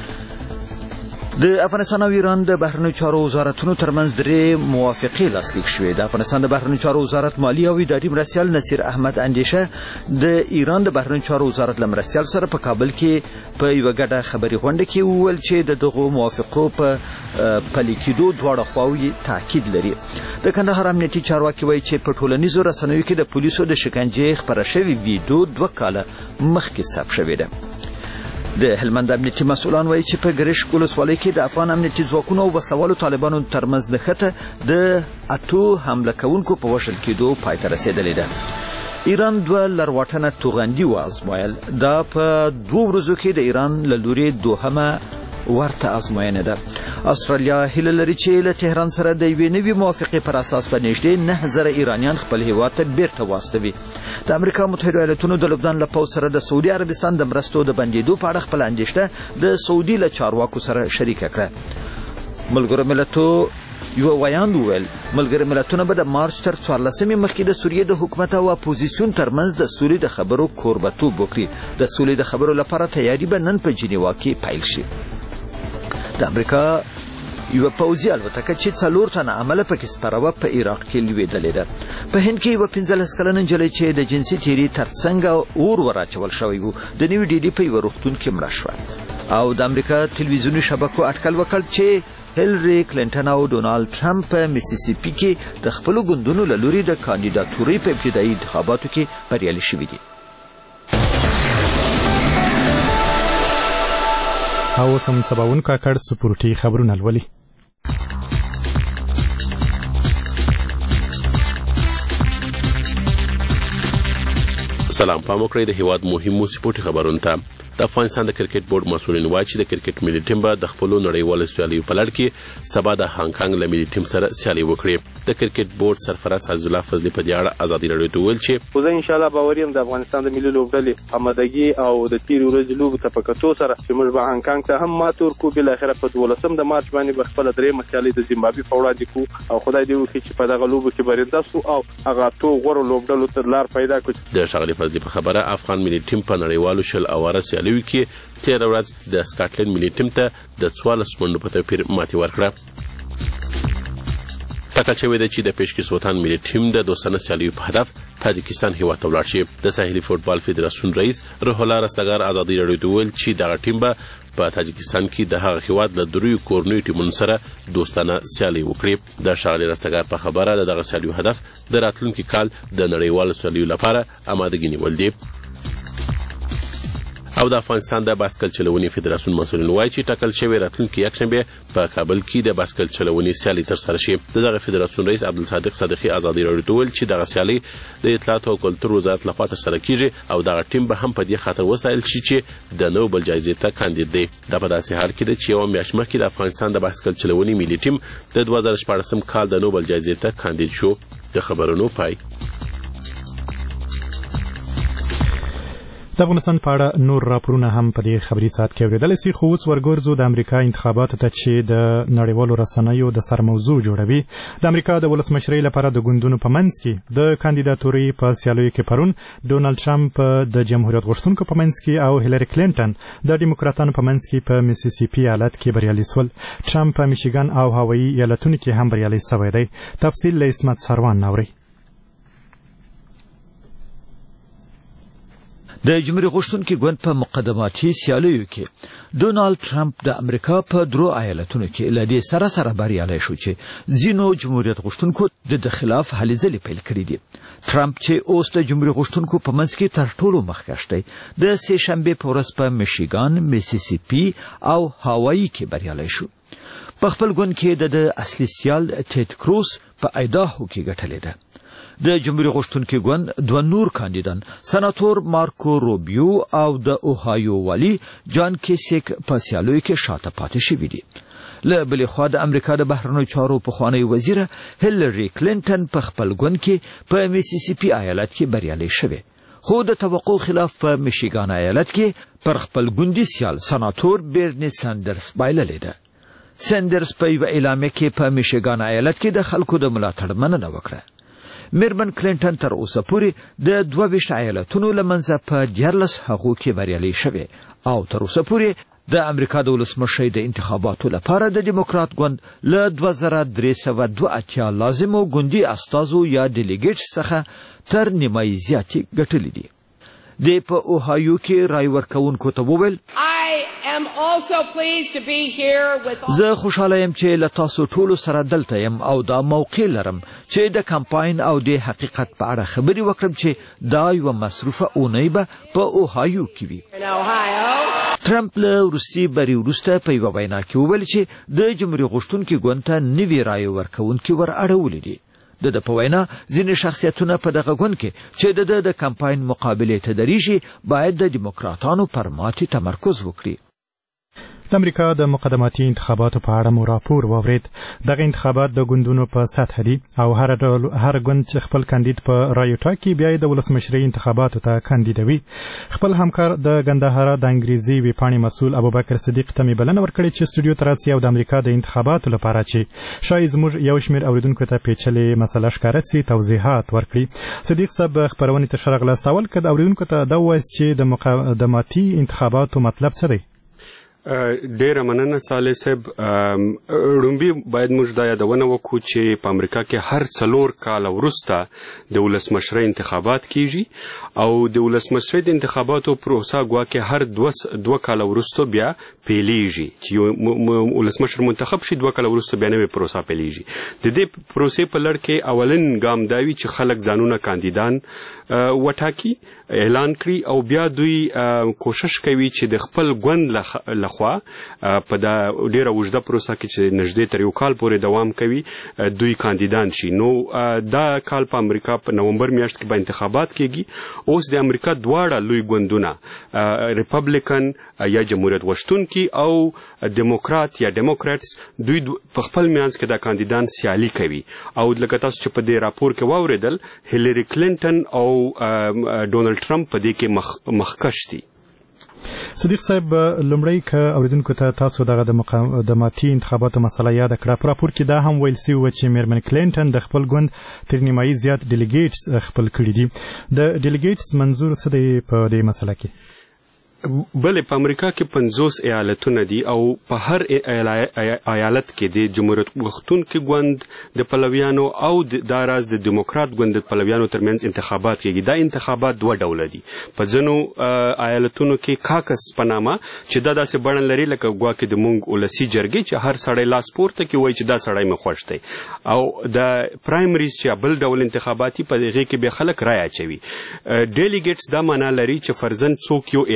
د افغانستان او ایران د بهرنیو چارو وزارتونو ترمنځ 3 موافقې لاسلیک شوې. د افغانستان د بهرنیو چارو وزارت مالی او اداري مرستیال نصیر احمد اندیشه د ایران د بهرنیو چارو وزارت له مرستیال سره په کابل کې په یوه ګډه خبري غونډه کې وویل چې د دغو موافقو په پلي کېدو دواړه خواوې تاکید لري. د کندهار امنیتي چارواکي وایي چې په ټولنیزو رسنیو کې د پولیسو د شکنجې خپره شوې ویډیو 2 کاله مخکې ثبت شوې ده. د هلمند امنیتي مسؤلان وایي چې په ګرشک ولسوالۍ کې د افغان امنیتي ځواکونو او وسلوالو طالبانو ترمنځ نښته د 8 حمله کوونکو په وژل کېدو پای ته رسېدلې ده. ایران 2 لرواټنه توغندي وازمویل. دا په 2 ورځو کې د ایران له لوري دوهمه ورته ازموینه ده. استرالیا هیله لري چې له تهران سره د یوې نوې موافقې پر اساس په نږدې 9000 ایرانیان خپل هیواد ته بیرته واستوي. د امریکا متحده ایالاتونو د لبنان له پوځ سره د سعودي عربستان د مرستو د بندېدو په اړه خپل اندېښنه د سعودي له چارواکو سره شریکه کړه. ملګرو ملتونو یو ویاند وویل ملګري ملتونه به د مارچ تر 14 مخکې د سوریې د حکومت او اپوزیسیون ترمنځ د سولې د خبرو کوربتوب وکړي. د سولې د خبرو لپاره تیاری به نن په جنیوا کې پیل شي. د امریکا یو پوځي الوتکه چې 4 تنه عمله پکې سپاره په عراق کې لویدلې ده. په هند کې یو 15 کلنه نجلۍ چې د جنسي تیری ترڅنګ اور وراچول شوی وو د نیو ډیلی په یو روغتون کې مړه شوه. او د امریکا تلویزیوني شبکو اټکل وکړ چې هیلری کلینټن او ډونالد ټرمپ په میسیسیپي کې د خپل ګوندونو له لوري د کاندیداتورۍ په ابتدایي انتخاباتو کې بریالي شوي دي. او سم سباون کاکړ سپورټي خبرونه لولي. سلام پام وکړئ د هیواد مهمو سپورټي خبرونو ته. د افغانستان د کرکټ بورډ مسؤلین وایي چې د کرکټ ملي ټیم به د خپلو نړیوالو سیالیو په لړ کې سبا د هانګ کانګ له ملي ټیم سره سیالي وکړي. د کرکټ بورډ سرپرست عزیز الله فضلي په دې اړه ازادي راډیو ته وویل چې زه ان شاء الله باور یم د افغانستان د ملي لوبډلې آمادګي او د تیر ورځې لوبو ته په کتو سره چې موږ به هانګ کانګ ته هم ماتې ورکړو. بالاخره په 12 د مارچ باندې به خپله درېیمه سیالي د زیمبابوې په وړاندې کړو او خدای دې وکړي چې په دغه لوبو کې برنده شو او هغه اتو غوره لوبډلو ته لار پیدا کړو. د ښاغلي فضلي په خبره افغان ملي ټیم په نړیوالو شل اواره سیالیو کې 13 ورځ د سکاټلند ملي ټیم ته د 14 منډو په توپیر ماتې ورکړه. ټاکل شوې ده چې د پېشکسوتان ملي ټیم د دوستانه سیالیو په هدف تاجکستان هیواد ته ولاړ شي. د ساحلي فوټبال فدراسیون رئیس روح الله رستګار ازادي راډیو ته وویل چې دغه ټیم به په تاجکستان کې د هغه هیواد له 3 کورنیو ټیمونو سره دوستانه سیالي وکړي. د ښاغلي رستګار په خبره دغه سیالیو هدف د راتلونکي کال د نړیوالو سیالیو لپاره آمادګي نیول دي. او د افغانستان د باسکل چلونې فدراسیون مسؤلین وایي چې ټاکل شوی راتلونکي یکشنبه په کابل کې د باسکل چلونې سیالي ترسره شي. دغه فدراسیون رئیس عبدالصادق صادقي ازادي راډیو ته وویل چې دغه سیالي د اطلاعات او کلتور وزارت لخوا ترسره کیږي او دغه ټیم به هم په دې خاطر وستایل شي چې د نوبل جایزې ته کاندید دی. دا په داسې حال کې ده چې یوه میاشت مخکې د افغانستان د باسکل چلونې ملي ټیم د 2014 کال د نوبل جایزې ته کاندید شو. د خبرونو پای. د افغانستان په اړه نور راپورونه هم په دې خبري ساعت کې اورېدلی سي، خو اوس ورګرځو د امریکا انتخاباتو ته چې د نړیوالو رسنیو د سر موضوع جوړوي. د امریکا د ولسمشرۍ لپاره د ګوندونو په منځ کې د کاندیداتورۍ په سیالیو کې پرون ډونالډ ټرمپ د جمهوریت غوښتونکو په منځ کې او هیلری کلینټن د ډیموکراتانو په منځ کې په میسیسیپي ایالت کې بریالي سول. ټرمپ په میشیګن او هوایي ایالتونو کې هم بریالي سوی دی. تفصیل له اسمت سروان اوري. د جمهوریت غوښتونکي ګوند په مقدماتي سیالیو کې ډونالډ ټرمپ د امریکا په درو ایالتونو کې له دې سره سره بریالی شو چې ځینو جمهوریت غوښتونکو د خلاف هلې ځلې پیل کړي دي. ټرمپ چې اوس د جمهوریت غوښتونکو په منځ کې تر ټولو مخکښ دی، د سې شنبې په ورځ په میشیګان، میسیسیپي او هاوایي کې بریالی شو. په خپل ګوند کې د اصلي سیال ټیډ کروز په ایداهو کې ګټلې ده. د جمهوریت غوښتونکي ګوند دوه نور کاندیدان سناتور مارکو روبیو او د اوهایو والی جان کیسیک په سیالیو کې شاته پاتې شوي دي. له بلې خوا د امریکا د بهرنیو چارو پخوانۍ وزیره هیلری کلینټن په خپل ګوند کې په میسیسیپي ایالت کې بریالۍ شوې، خو د توقع خلاف په میشیګان ایالت کې پر خپل ګوندي سیال سناتور بیرني ساندرز بایللې ده. ساندرز په یوه اعلامیه کې په میشیګان ایالت کې د خلکو د ملاتړ مننه وکړه. میرمن کلینټن تر اوسه پورې د 22 ایالتونو له منځه په 14 هغو کې بریالۍ شوې او تر اوسه پورې د امریکا د ولسمشرۍ د انتخاباتو لپاره د دیموکرات ګوند له 2382 لازمو ګوندي استازو یا ډیلیګیټس څخه تر نیمایي زیاتې ګټلې دي. د په اوهایو کې رای ورکوونکو ته وویل زه خوشحاله یم چې له تاسو ټولو سره دلته یم او دا موقع لرم چې د کمپاین او د حقیقت په اړه خبرې وکړم چې دا یوه مصروفه اونۍ به په اوهایو کې وي. ټرمپ له وروستي بري وروسته په یوه وینا کې وویل چې د جمهوریت غوښتونکي ګوند ته نوي رایې ورکوونکي ور اړولي دي. د په وینا ځینې شخصیتونه په دغه ګوند کې چې د کمپاین مقابلې ته درېږي باید د دیموکراتانو پر ماتې تمرکز وکړي. د امریکا د مقدماتي انتخاباتو په اړه مو راپور واورید. دغه انتخابات د ګوندونو په سطح دي او هر ګوند چې خپل کاندید په رایو ټاکي بیا د ولسمشرۍ انتخاباتو ته کاندیدوي. خپل همکار د ګندهارا د انګریزي ویبپاڼې مسؤل ابوبکر صدیق ته مې بلنه ورکړې چې استودیو ته راسي او د امریکا د انتخاباتو لپاره چې شاید زموږ یو شمېر اوریدونکو ته پیچلې مسله ښکاره سي توضیحات ورکړي. صدیق صاحب خپرونې ته ښه راغلاست. اول که د اوریدونکو ته دا ووایاست چې د مقدماتي انتخاباتو مطلب څه دی؟ ډیره مننه صالح صاحب. لومبي باید موږ دا یادونه وکړو چې په امریکا کې هر 4 کاله وروسته د ولسمشرۍ انتخابات کیږي او د ولسمشرۍ د انتخاباتو پروسه ګواکې هر 2 کاله وروسته بیا پیلیږي چې ولسمشر منتخب شي 2 کاله وروسته بیا نوې پروسه پیلیږي. د دې پروسې په لړ کې اولن ګام دا وي چې خلک ځانونه کاندیدان وټاکي اعلان کړي او بیا دوی کوشش کوي چې د خپل ګوند لخوا په دا ډیره اوږده پروسه کې چې نږدې تر 1 کال پورې دوام کوي دوی کاندیدان شي. نو دا کال په امریکا په نومبر میاشت کې به انتخابات کیږي. اوس د امریکا دواړه لوی ګوندونه ریپبلیکن یا جمهوریت غوښتونکي او دیموکرات یا ډیموکراتس دوی په خپل میانس کې دا کاندیدان سیالي کوي او لکه تاسو چې په دې راپور کې واوریدل هیلری کلینټن او ډونالډ ټرمپ په دې کې مخکښ دي. صدیق صاحب لومړی که اوریدونکو ته تاسو دغه د مقدماتي انتخاباتو مسله یاد کړه، په راپور کې دا هم ویل سوي و چې میرمن کلینټن د خپل ګوند تر نیمایي زیات ډیلیګیټس خپل کړي دي. د ډیلیګیټس منظور څه دی په دې مسله کې؟ بلې په امریکا کې 50 ایالتونه دي او په هر ایالت کې د جمهوریت غوښتونکي ګوند د پلویانو او دا راز د دیموکرات ګوند د پلویانو ترمنځ انتخابات کېږي. دا انتخابات 2 ډوله دي. په ځینو ایالتونو کې کاکس په نامه چې دا داسې بڼه لري لکه ګواکې د مونږ ولسي جرګې چې هر سړی لاس پورته کوي وایي چې دا سړی مې خوښ دی او د پرایمریز چې بل ډول انتخاباتي په هغې کې بیا خلک رایه اچوي. ډیلیګیټس دا معنا لري چې فرضاً څوک یو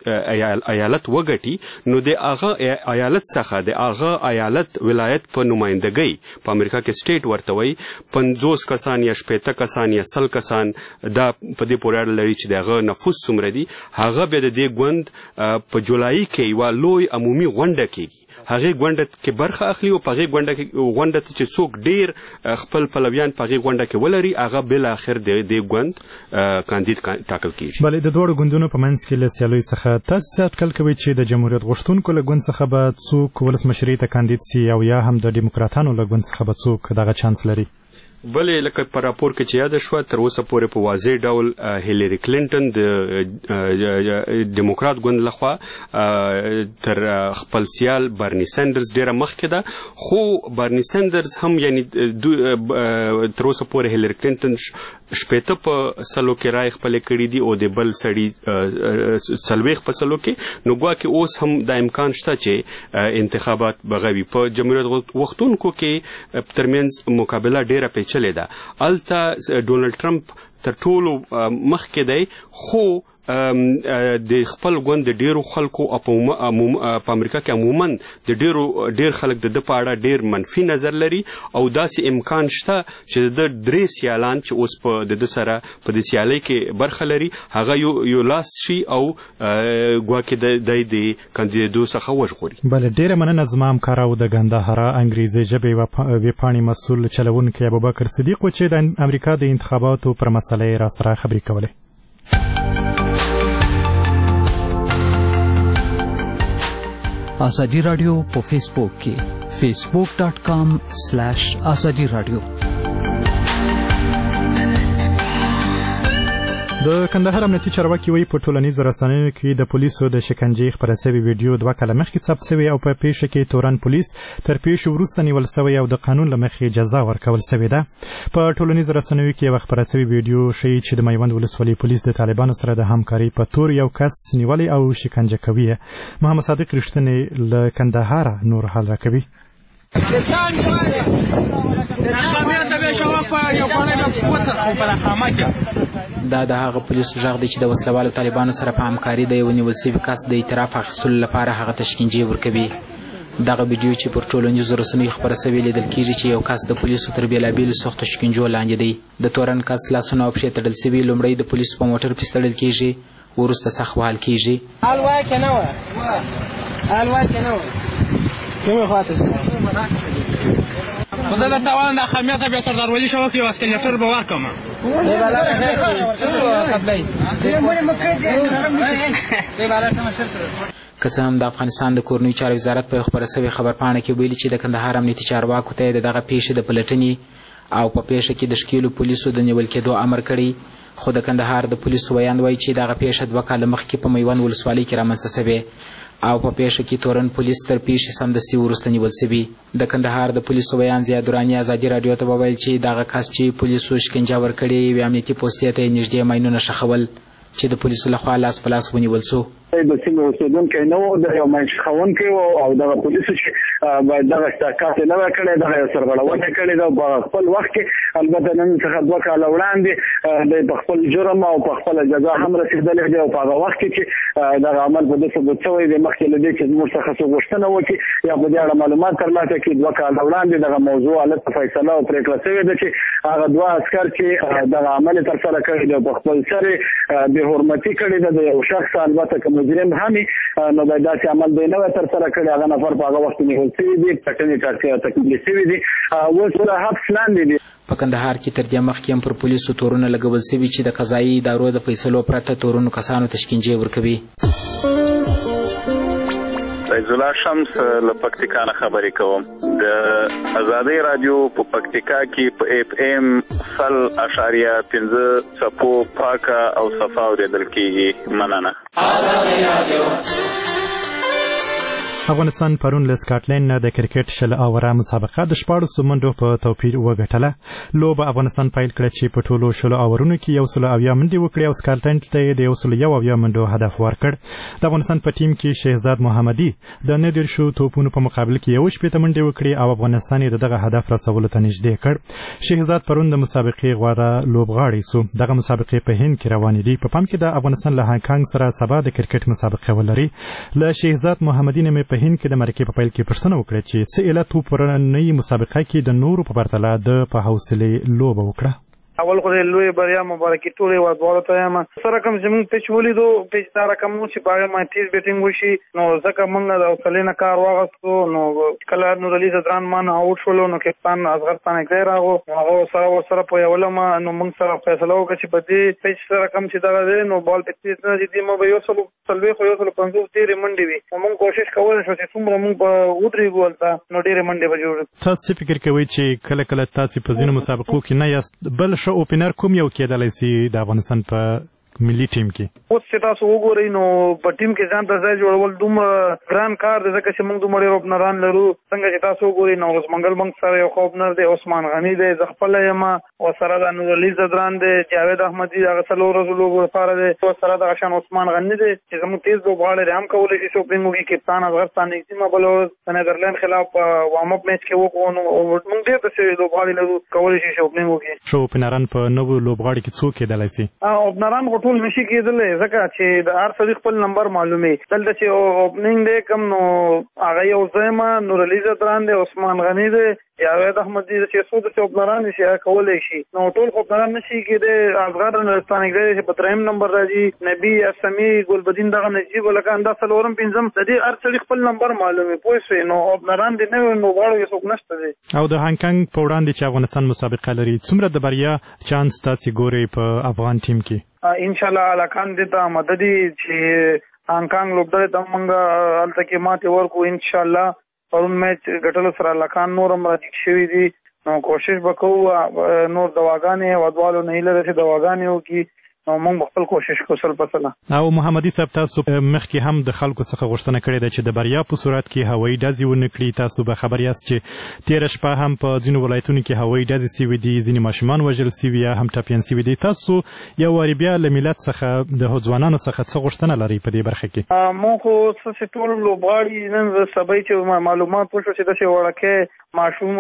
ایالت وګټي نو د هغه ایالت څخه د هغه ایالت ولایت په نمائندګۍ په امریکا کې سټیټ ورته وایي 50 کسان یا 80 کسان یا 100 کسان دا په دې پورې اړه لري چې دغه نفوس څومره دي. هغه به د دې ګوند په جولای کې یوه لوی عمومي غونډه کېږي هغه غونډه کې برخه اخلي او په هغه غونډه چې څوک ډیر خپل پلویان په هغه غونډه کې ولري هغه بل اخر د غوند کاندید ټاکل کیږي. بلې د دوړو غوندونو په منځ کې له سیالۍ څخه تاسو څه اټکل کوي چې د جمهوریت غوښتونکو له غوند څخه به څوک ولسمشرۍ ته کاندید سي او یا هم د دیموکراتانو له غوند څخه به څوک دغه چانس لري؟ بلې لکه په راپور کې چې یاد شوه تر اوسه پورې په واضح ډول هیلری کلینټن د دیموکرات ګوند لخوا تر خپل سیال برني سندرز ډیره مخکې ده خو برني سندرز هم یعنی تر اوسه پورې هیلری کلینټن 80% په سلو کې رای خپل کړی دي او د بل سړي 40 په سلو کې نو ګواکې اوس هم د امکان شته چې انتخابات بغوي په جمهوریت وختونکو کې ترمنځ مقابله ډیره چلے ده الته ډونالد ټرمپ تر ټولو مخکې دی خو د خپل غوند د ډیرو خلکو په امریکا کې عموما د ډیر خلک د په اړه ډیر منفي نظر لري او داسې امکان شته چې د درې سیالان چې اوس په د سره په د سیالۍ کې برخه لري هغه یو لاس شي او ګواکې د کاندیدو څخه وژغوري. بله ډیره مننه زما همکار او د ګندهارا انګریزي ژبې ویبپاڼې مسؤل چلوونکی ابوبکر صدیق چې د امریکا د انتخاباتو پر مسلې را سره خبرې کولې. آزادی رادیو په فیسبوک کې facebook.com/azadi radio. د کندهار امنیتي چارواکي وایي په ټولنیزو رسنیو کې د پولیسو د شکنجې خپره شوې ویډیو 2 کاله مخکې ثبت شوې او په پیښه کې تورن پولیس تر پیښې وروسته نیول شوی او د قانون له مخې جزا ورکول شوې ده. په ټولنیزو رسنیو کې یو خپره شوې ویډیو ښیي چې د میوند ولسوالۍ پولیس د طالبانو سره د همکارۍ په تور یو کس نیولې او شکنجه کوي. محمد صادق رښتینی له کندهار نور حال راکوي. دا د هغه پولیسو غږ دی چې د وسلوالو طالبانو سره په همکاري د یو نیول شوي کس د اعتراف اخیستلو لپاره هغه ته شکنجې ورکوي. دغه ویډیو چې پر ټولنیزو رسنیو خپره شوې لیدل کېږي چې یو کس د پولیسو تر بېلابېلو سختو شکنجو لاندې دی. د تورن کس لاسونه او پښې تړل شوي لومړی د پولیسو په موټر پسې تړل کېږي وروسته سخت وهل کېږي. خدا د تاوان د خمیته به سردارولي شو کې واسکلیټر به ورکم که څه هم د افغانستان د کورنیو چارو وزارت په خبره شوې خبرپاڼه کې ویلي چې د کندهار امنیتي چارواکو ته دغه پیښې د پلټنې او په پیښه کې د ښکېلو پولیسو د نیول کېدو امر کړی خو د کندهار د پولیسو بیان وایي چې دغه پیښه 2 کاله مخکې په میوند ولسوالۍ کې رامنځته شوې او په پیښه کې تورن پولیس تر پیښې سمدستي وروسته نیول شوي. د کندهار د پولیسو بیان ضیا دراني ازادي راډیو ته وویل چې دغه کس چې پولیسو شکنجه ورکړې یوې امنیتي پوستې ته یې نږدې ماینونه ښخول چې د پولیسو لخوا لاس په لاس ونیول سو. د سیمې اوسېدونکی نه و د یو ماین ښخونکی و او دغه پولیسو چې باید دغه کار یې نه وی کړی دغه یو سرغړونه یې کړې ده په خپل وخت کې البته نن څخه 2 کاله وړاندې دی په خپل جرم او په خپله جزا هم رسېدلی دی او په هغه وخت کې چې دغه عمل په ده ثبوت شوی دی مخکې له دې چې زموږ څخه څوک غوښتنه وکړي یا په دې اړه معلومات ترلاسه کړي 2 کاله وړاندې دغه موضوع هلته فیصله او پرېکړه شوې ده چې هغه 2 عسکر چې دغه عمل یې ترسره کړی دی په خپل سر یې بې حرمتي کړې ده د یو شخص البته که مجرم هم نو باید داسې عمل دی نه وی ترسره کړی هغه نفر په هغه وخت کې نیول شوي دي پټنې تکمیل شوي دي اوس د حبس لاندې دي. په کندهار کې تر دې مخکې هم پر پولیسو تورونه لګول شوي چې د قضایي ادارو د فیصلو پرته تورونو کسانو ته شکنجې ورکوي. فیض الله شمس له پکتیکا نه خبرې کوم. د ازادۍ راډیو په پکتیکا کې په FM 0.5 څپو پاکه او صفا اورېدل کېږي. مننه. ازادۍ راډیو. افغانستان پرون له سکاټلند نه د کرکټ 10 اوره مسابقه د 14 منډو په توپیر وګټله. لوبه افغانستان پیل کړه چې په ټولو 10 اورونو کې 100 منډې وکړې او سکاټلند ته د 101 منډو هدف ورکړ. د افغانستان په ټیم کې شهزاد محمدي د 9 توپونو په مقابل کې 17 منډې وکړې او افغانستان یې دغه هدف رسولو ته نږدې کړ. شهزاد پرون د مسابقې غوره لوبغاړی سو. دغه مسابقې په هند کې روانې دي. په پام کې د افغانستان له هانګ سره سبا د کرکټ مسابقه ولري. له شهزاد محمدي نه په هند کې د مرکې په پیل کې پوښتنه وکړه چې څه علت پرونۍ مسابقه کې د نورو په پرتله د په حوصلې لوبه وکړه. اول خو د لوی بریا مبارکي ټول هیوادوالو ته یم. سره کوم چې موږ پیچ ولیدو پیچ دا رقم و چې په هغې باندې تیز بیټینګ وشي نو ځکه موږ د حوصلې نه کار واخیستو. نو کله نورعلي زدران ما نه آوټ شولو نو کپتان اصغر ستانکزی راغو هغه سره ورسره پویولم نو موږ سره فیصله وکړه چې په دې پیچ سره رقم چې دغه دی نو بال په تیز نه دي ما به 150 ډېرې منډې وي. موږ کوشش کولی شو چې څومره موږ به ودرېږو هلته نو ډېرې منډې به جوړ. تاسو څه فکر کوئ چې کله کله تاسې په ځینو مسابقو کې نه یاست بل ښه اوپنر کوم یو کېدلی سي د افغانستان په ملي ټیم کې؟ اوس چې تاسو وګورئ نو په ټیم کې ځان ته ځای جوړول دومره ګران کار دی ځکه چې موږ دومره ډېر اوپنران لرو. څنګه چې تاسو وګورئ نو عثمانګل موږ سره یو ښه اوپنر دی، عثمان غني دی، زه خپله یم، ورسره د نورعلي زدران دی، جاوید احمدي هغه 4 ورځو لوبو لپاره دی، ورسره دغه شان عثمان غني دی چې زموږ تیز لوبغاړی دی هم کولی شي چې اوپننګ وکړي. کپتان اصغر ستانکزي ما بله ورځ د نیدرلینډ خلاف په وارم اپ میچ کې وکړو نو موږ ډېر داسې لوبغاړي لرو کولی شي چې اوپننګ وکړي. ښه اوپنران په نوو لوبغاړي کې څوک کېدلی سي؟ اوپنران خو ټول نشي کېدلی ځکه چې د هر سړي خپل نمبر معلومي. دلته چې اوپننګ دی کم نو هغه یو زه یم، نورعلي زدران دی، عثمان غني دی، جاوید احمدي دی چې څو داسې اوپنران شي هغه کولی شي. نو ټول خو اوپنران نشي کېدی. اصغر ستانکزی چې په 3 نمبر راځي، نبي اسمي، ګلبدین دغه نجیب لکان دا 4 5 د دې هر سړي خپل نمبر معلومي پوه شوې. نو اوپنران دې نه وي نو غواړو یې څوک نشته دی. او د هانګ په وړاندې چې افغانستان مسابقه لري څومره د بریا چانس تاسې ګورئ په افغان ټیم کې؟ انشاءالله الکان دې ته مدد چې هانګ لوبډلې ته موږ هلته کې ماتې ورکړو انشاءالله. پرون میچ ګټلو سره الکان نور هم راټیټ شوي دي نو کوشش به کوو نور دواګانې هیوادوالو نه هیله ده چې دواګانې وکړي نو موږ خپل کوشش کوو 100%. او محمدي صاحب تاسو مخکې هم د خلکو څخه غوښتنه کړې ده چې د بریا په صورت کې هوایي ډزې ونه کړي. تاسو به خبر یاست چې تېره شپه هم په ځینو ولایتونو کې هوایي ډزې سوي دي، ځینې ماشومان وژل سوي یا هم ټپیان سوي دي. تاسو یو وارې بیا له ملت څخه د ځوانانو څخه څه غوښتنه لرئ په دې برخه کې؟ موږ خو څه ټول لوبغاړي نن سبا چې معلومات وشو چې داسې وړکی ماشوم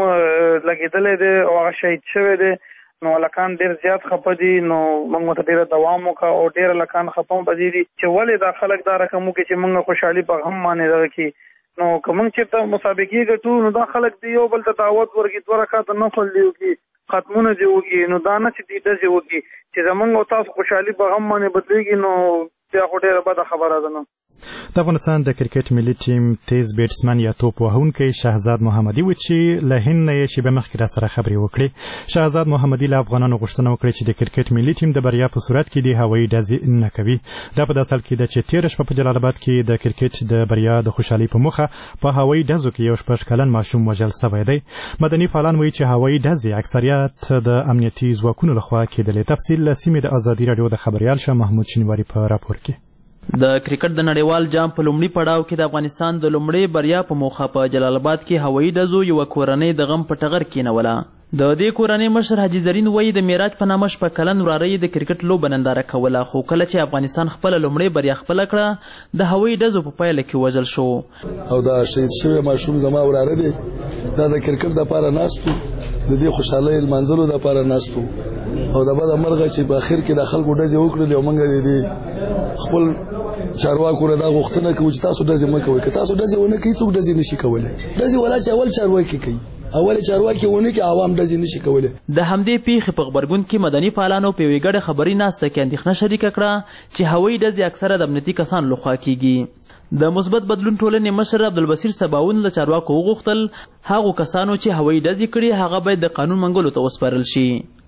لګېدلی دی او هغه شهید شوی دی نو هلکان ډېر زیات خفه دي. نو موږ ورته ډېره دوام وکړه او ډېر هلکان خفه هم په دې دي چې ولې دا خلک دا رقم وکړي چې موږ خوشحالي په غم باندې دغه کړي. نو که موږ چېرته مسابقې ګټو نو دا خلک دي یو بل ته دعوت ورکړي، 2 رکعته نفل دې وکړي، ختمونه دې وکړي. نو دا نه چې دې ډزې وکړي چې زموږ او تاسو خوشحالي په غم باندې بدلېږي نو بیا خو ډېره بده خبره ده. نو د افغانستان د کرکټ ملي ټیم تیز بیټسمن یا توپ وهونکی شهزاد محمدي و چې له هند نه یې شیبه مخکې راسره خبرې وکړې. شهزاد محمدي له افغانانو غوښتنه وکړه چې د کرکټ ملي ټیم د بریا په صورت کې د هوایي ډزې نه کوي. دا په داسې حال کې ده چې تېره شپه په جلال آباد کې د کرکټ د بریا د خوشحالۍ په موخه په هوایي ډزو کې یو 6 کلن ماشوم وژل سوی دی. مدني فعالان وایي چې هوایي ډزې اکثریت د امنیتي ځواکونو لخوا کېدلې. تفصیل له سیمې د ازادي راډیو د خبریال شاه محمود شینواري په راپور کې. د کرکټ د نړیوال جام په لومړي پړاو کې د افغانستان د لومړۍ بریا په موخه په جلال آباد کې هوایي ډزو یوه کورنۍ د غم په ټغر کېنوله. د دې کورنۍ مشر حاجي زرین وایي د معراج په نامه 6 کلن وراره د کرکټ لوبه ننداره کوله، خو کله چې افغانستان خپله لومړۍ بریا خپله کړه د هوایي ډزو په پایله کې وژل شو. او دا شهید شوی ماشوم زما وراره دی، دا د کرکټ دپاره ناست و، د دې خوشحالۍ لمانځلو دپاره ناست و او د بده مرغه چې په اخر کې د خلکو ډزې وکړلې او موږ د دې خپل چارواکو نه دا غوښتنه کوو چې تاسو ډزې مه کوئ. که تاسو ډزې ونه کوئ څوک ډزې نشي کولی. ډزې ولا چې اول چارواکي کوي، اول چارواکي ونه کوي عوام ډزې نشي کولی. د همدې پیښې په غبرګون کې مدني فعالانو په یوې ګډه خبري ناسته کې اندېښنه شریکه کړه چې هوایي ډزې اکثره د امنیتي کسانو لخوا کیږي. د مثبت بدلون ټولنې مشر عبدالبصیر سباون له چارواکو وغوښتل هغو کسانو چې هوایي ډزې کړي هغه باید د قانون منګولو ته وسپارل شي.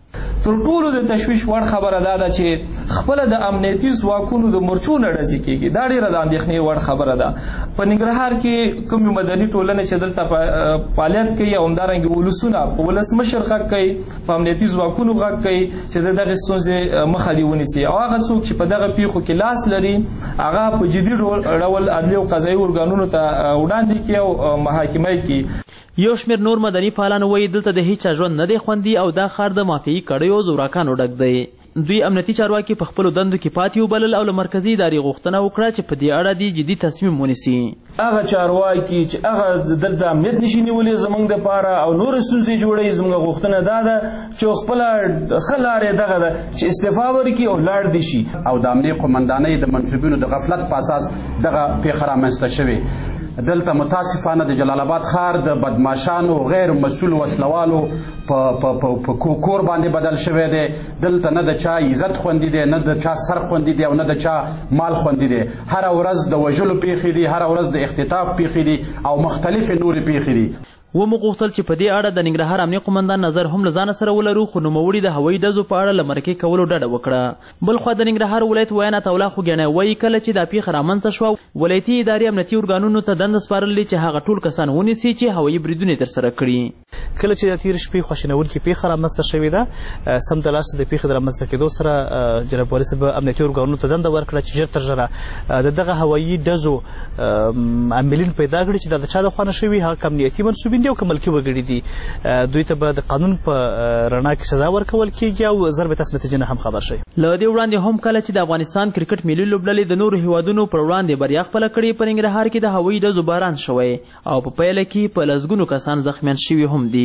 تر ټولو د تشویش وړ خبره دا ده چې خپله د امنیتي ځواکونو د مورچو نه ډزې کېږي. دا ډېره د اندېښنې وړ خبره ده. په ننګرهار کې کومې مدني ټولنې چې دلته فعالیت کوي او همدارنګې ولسونه په ولسمشر غږ کوي، په امنیتي ځواکونو غږ کوي چې د دغې ستونزې مخه دې ونیسي او هغه څوک چې په دغه پیښو کې لاس لري هغه په جدي ډول عدلي او قضایي ارګانونو ته وړاندې کړي او محاکمه یې کړي. یو شمېر نور مدني فعالان وایي دلته د هیچا ژوند نه دی خوندي او دا ښار د مافیایي کړیو زوراکانو ډک دی. دوی امنیتي چارواکي په خپلو دندو کې پاتې وبلل او له مرکزي ادارې غوښتنه وکړه چې په دې اړه دې جدي تصمیم ونیسي. هغه چارواکي چې هغه دلته امنیت نشي نیولی زموږ دپاره او نورې ستونزې جوړوي، زموږ غوښتنه دا ده چې خپله ښه لارې دغه ده چې استعفا ورکړي او لاړ دې شي. او د امنیې قومندانۍ د منصوبینو د غفلت په اساس دغه پیښه رامنځته شوې. دلته متاسفانه د جلال آباد ښار د بدماشانو غیر مسؤل وسلوالو په کور باندې بدل شوی دی. دلته نه د چا عزت خوندي دی، نه د چا سر خوندي دی او نه د چا مال خوندي دی. هره ورځ د وژلو پیښې دي، هره ورځ د اختطاف پیښې دي او مختلفې نورې پیښې دي. ومو غوښتل چې په دې اړه د ننګرهار امنیه قومندان نظر هم له ځانه سره ولرو، خو نوموړي د هوایي ډزو په اړه له مرکې کولو ډډه وکړه. بل خوا د ننګرهار ولایت ویاند الله خوږیاڼی وایي کله چې دا پیښه رامنځته شوه ولایتي ادارې امنیتي ارګانونو ته دنده سپارلې چې هغه ټول کسان ونیسي چې هوایي بریدونه یې ترسره کړي. کله چې د تېرې شپې خواشینونکې پیښه رامنځته شوې ده، سمدلاسه د پیښې د رامنځته کېدو سره جناب والي صاحب امنیتي ارګانونو ته دنده ورکړه چې ژر تر ژره د دغه هوایي ډزو عاملین پیدا کړي چې دا د چا د خوا نه شوي، هغه که امنیتي منصوبین دي او که ملکي وګړي دي. دوی ته به د قانون په رڼا کې سزا ورکول کېږي او زر به تاسو نتیجه نه هم خبر شئ. له دې وړاندې هم کله چې د افغانستان کرکټ ملي لوبډلې د نورو هیوادونو پر وړاندې بریا خپله کړې، په ننګرهار کې د هوایي ډزو باران شوی او په پیله کې په لسګونو کسان زخمیان شوي هم دي.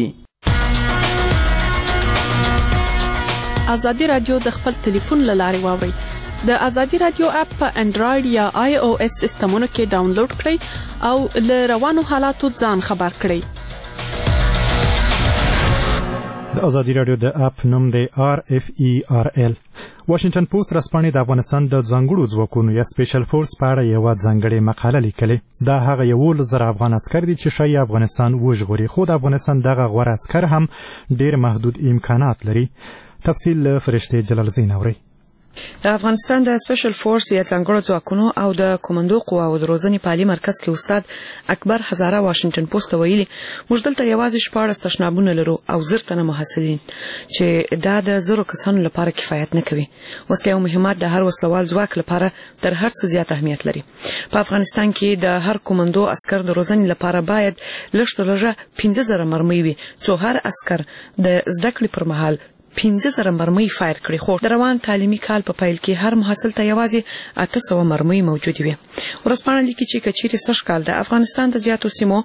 ازادي راډیو د خپل ټلیفون له لارې واورئ. د ازادي راډیو اپ په انډراید یا iOS سیسټمونو کې ډاونلوډ کړئ او له روانو حالاتو ځان خبر کړئ. د ازادي راډیو د اپ نوم دی RFERL. واشنگټن پوسټ ورځپاڼې د افغانستان د ځانګړو ځواکونو یا سپیشل فورس په اړه یوه ځانګړې مقاله لیکلې. دا هغه 11,000 افغان عسکر دي چې ښایي افغانستان وژغوري، خو د افغانستان دغه غوره عسکر هم ډېر محدود امکانات لري. تفصیل له فرشتې جلال زین اورئ. د افغانستان د سپیشل فورس یا ځانګړو ځواکونو او د کمانډو قواو د روزنې په عالي مرکز کې استاد اکبر هزاره واشنگټن پوسټ ته ویلي موږ دلته یوازې 14 تشنابونه لرو او 10 تنه محصلین چې دا د 1000 کسانو لپاره کفایت نه کوي. وسلې او مهمات د هر وسلوال ځواک لپاره تر هر څه زیات اهمیت لري. په افغانستان کې د هر کمانډو عسكر د روزنې لپاره باید لږ تر لږه 15000 مرمۍ وي، څو هر عسكر د زده کړې پر مهال 15000 مرمۍ فایر کړي. خو د روان تعلیمي کال په پیل کې هر محصل ته یوازې 800 مرمۍ موجود وي. ورځپاڼه لیکي چې کچېرې سږ کال د افغانستان د زیاتو سیمو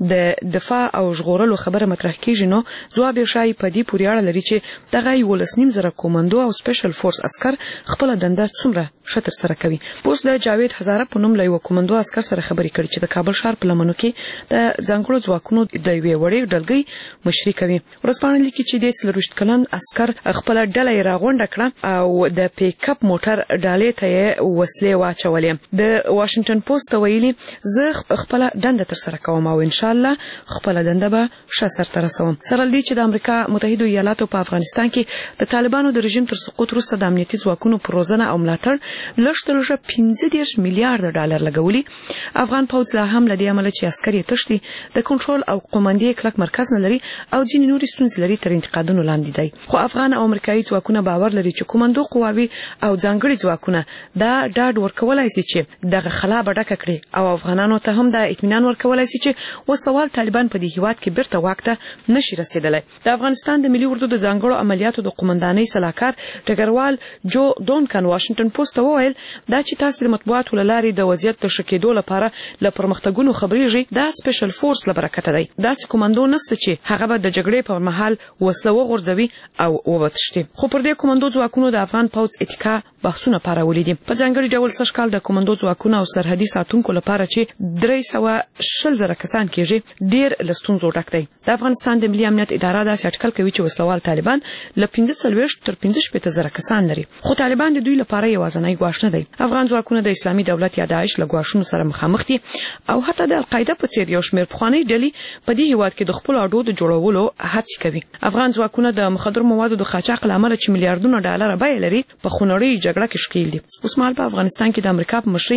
د دفاع او ژغورلو خبره مطرح کیږي، نو ځواب یې ښایي په دې پورې اړه لري چې دغه 11,000 کمانډو او سپیشل فورس عسکر خپله دنده څومره ښه ترسره کوي. اوس د جاوید هزاره په نوم له یوه کمانډو عسکر سره خبرې کړي چې د کابل ښار په لمنو کې د ځانګړو ځواکونو د یوې وړې ډلګۍ مشري کوي. ورځپاڼه لیکي چې د 40 کلن عسکر خپل ډله یې راغونډه کړه او د پیک اپ موټر ډالې ته یې وسلې واچولې. د واشنگټن پوسټ ویلي زه خپل دنده ترسره کوم او ان شاء الله خپل دنده به ښه سرته رسوم. سره دې چې د امریکا متحده ایالاتو په افغانستان کې د طالبانو د رژیم تر سقوط وروسته د امنیتي ځواکونو پر روزنه او ملاتړ لږ تر لږه 15 میلیارډ ډالر لګولي. افغان پوځ لا هم له دې امله چې عسکر یې تښتي د کنټرول او قوماندې کلک مرکز نه لري او ځینې نورې ستونزې لري تر انتقادونو لاندې دی. خو افغان او امریکایي ځواکونه باور لري چې کمانډو قواوي او ځانګړي ځواکونه دا ډاډ ورکولای شي چې دغه خلا به ډکه کړي او افغانانو ته هم دا اطمینان ورکولای شي چې وسوال طالبان په دې هیواد کې بیرته واک ته نشي رسیدلی. د افغانستان د ملي اردو د ځانګړو عملیاتو د قومندانۍ سلاکار ډګروال جو دونکن واشنگټن پوسټ ته وویل دا چې تاسو د مطبوعاتو له لارې د وضعیت د ښه کېدو لپاره له پرمختګونو خبرېږئ دا سپیشل فورس له برکته دی. داسې کمانډو نشته چې هغه به د جګړې پر مهال وسله وغورځوي او ووتښتي. خو پر دې کمانډو ځواکونو د افغان پوځ اتکا بحثونه پارولي دي. په ځانګړي ډول سږ کال د کمانډو ځواکونو او سرحدي ساتونکو لپاره چې 320,000 کسان کېږي ډېر له ستونزو ډک دی. د افغانستان د ملي امنیت اداره داسې اټکل کوي چې وسلوال طالبان له 45 تر 45,000 کسان لري، خو طالبان د دوی لپاره یوازینی ګواښ نه دی. افغان ځواکونه د اسلامي دولت یا داعش له ګواښونو سره مخامخ دي او حتی د القاعده په څیر یو شمېر پخوانۍ ډلې په دې هیواد کې د خپلو اډو د جوړولو هڅې کوي. افغان ځواکونه د مخدر موادو د قاچاق له امله چې میلیارډونه ډالر بیه لري په خونړۍ جګړه کې ښکېل دي. اوس مهال په افغانستان کې د امریکا په مشرۍ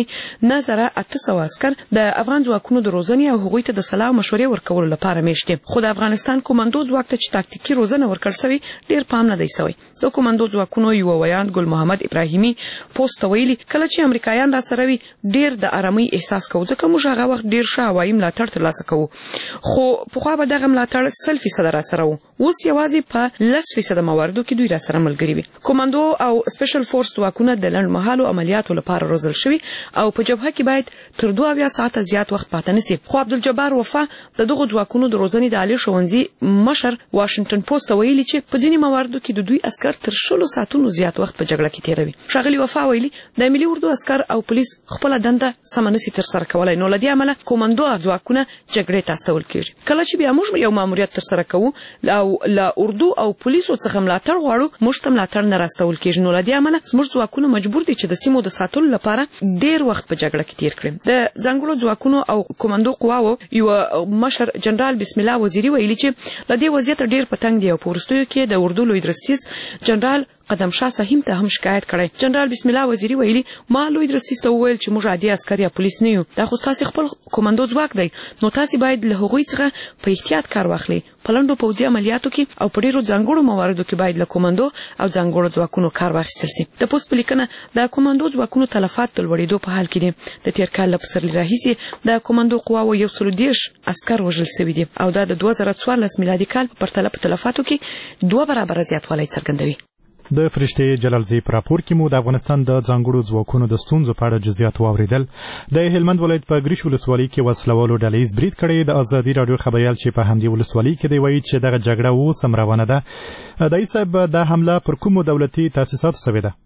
9800 عسکر د افغان ځواکونو د روزنې او هغوی ته د سلا او مشورې ورکولو لپاره میشت دي. خو د افغانستان کمانډو ځواک ته چې تاکتیکي روزنه ورکړل شوې ډېر پام نه دی شوی. د کمانډو ځواکونو یو ویاند ګل محمد ابراهیمي پوسټ ته ویلي کله چې امریکایان راسره وي ډېر د آرامۍ احساس کوو ځکه موږ هغه وخت ډېر ښه هوایي ملاتړ ترلاسه کوو، خو پخوا به دغه ملاتړ 100% راسره و، اوس یوازې په 10% فیصد مواردو کې دوی را سره ملګري وي. کمانډو او سپیشل فورس ځواکونه د لنډمهالو عملیاتو لپاره روزل شوي او په جبهه کې باید تر 2 ساعته زیات وخت پاتې نشي. خو عبدالجبار وفا د دغه ځواکونو د روزنې د عالی ښوونځي مشر واشنگټن پوسټ ویلي چې په ځینې مواردو کې د دوی عسكر تر 10 ساعتونو زیات وخت په جګړه کې تیروي. ښاغلي وفا ویلي د ملي اردو عسكر او پولیس خپل دنده سمنسي تر سره کولای، نو لدی عمله کمانډو ځواکونه جګړې ته استول کیږي. کله چې بیا موږ یو ماموریت تر سره کوو او له اردو او پولیسو څخه ملاتړ غواړو، موږ ته ملاتړ نه راستول کیږي، نو لدی عمله موږ ځواکونه مجبور دي چې د سیمو د ساتلو لپاره ډیر وخت په جګړه کې تیر کړي. د ځنګلو ځواکونو او کمانډو قواو یو مشر جنرال بسم الله وزیری ویلي چې لدی وضعیت ډیر پتنګ دی او په ورستیو کې د اردو لوی درستیز جنرال قدم شاه صحیم ته هم شکایت کړی. جنرال بسم الله وزیری ویلي ما لوی درستیز ته وویل چې موږ عادي عسكر یا پولیس نه یو، دا خو تاسو خپل کمانډو ځواک دی، نو تاسو باید له هغوی څخه په احتیاط کار واخلئ. په لنډو پوځي عملیاتو کې او په ډیرو ځانګړو مواردو کې باید له کمانډو او ځانګړو ځواکونو کار واخیستل شي. د پوسټ په لیکنه د کمانډو ځواکونو تلفات د لوړېدو په حال کې دي. د تیر کال له پسرلي راهیسې د کمانډو قواو 130 عسكر وژل شوي دي او دا د 2014 میلادي کال په پرتله په تلفاتو کې 2 برابره زیاتوالی څرګندوي. د فرشتې جلال زی په راپور کې مو د افغانستان د ځانګړو ځواکونو د ستونزو په اړه جزئیات واوریدل. د هلمند ولایت په ګریش ولسوالۍ کې وسلوالو ډله ییز برید کړی. د ازادي راډیو خبریال چې په همدې ولسوالۍ کې دی وایي چې دغه جګړه اوس هم روانه ده. دایي صاحب دا حمله پر کومو دولتي تاسیساتو شوې ده؟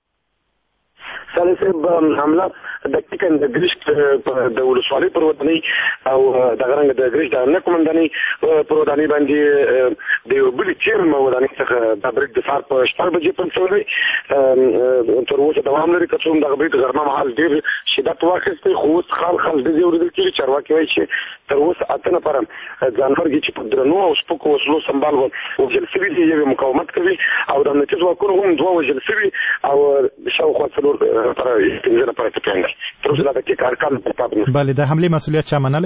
صالح صاحب حمله دقیقاً د ګریش د ولسوالۍ پر ودانۍ او دغه رنګ د ګریش د امنیه قومندانۍ پر ودانۍ باندې د یو بلې چیرم ودانۍ څخه دا برید د سهار په 6 بجې پیل شوی، تر اوسه دوام لري. که څه هم دغه برید غرمه مهال ډېر شدت واخیستی، خو اوس خال ډزې اورېدل کېږي. چارواکي وایي چې تر اوسه 8 نفره ځانمرګي چې په درنو او سپکو وسلو سمبال وژل شوي دي، یو مقاومت کوي او د امنیتي ځواکونو هم 2 وژل شوي او شاوخوا 4 نفره ټپیان دي. تر اوسه دا دقیق ارقام پاتې نه. بله، د حملې مسؤلیت چا منلی؟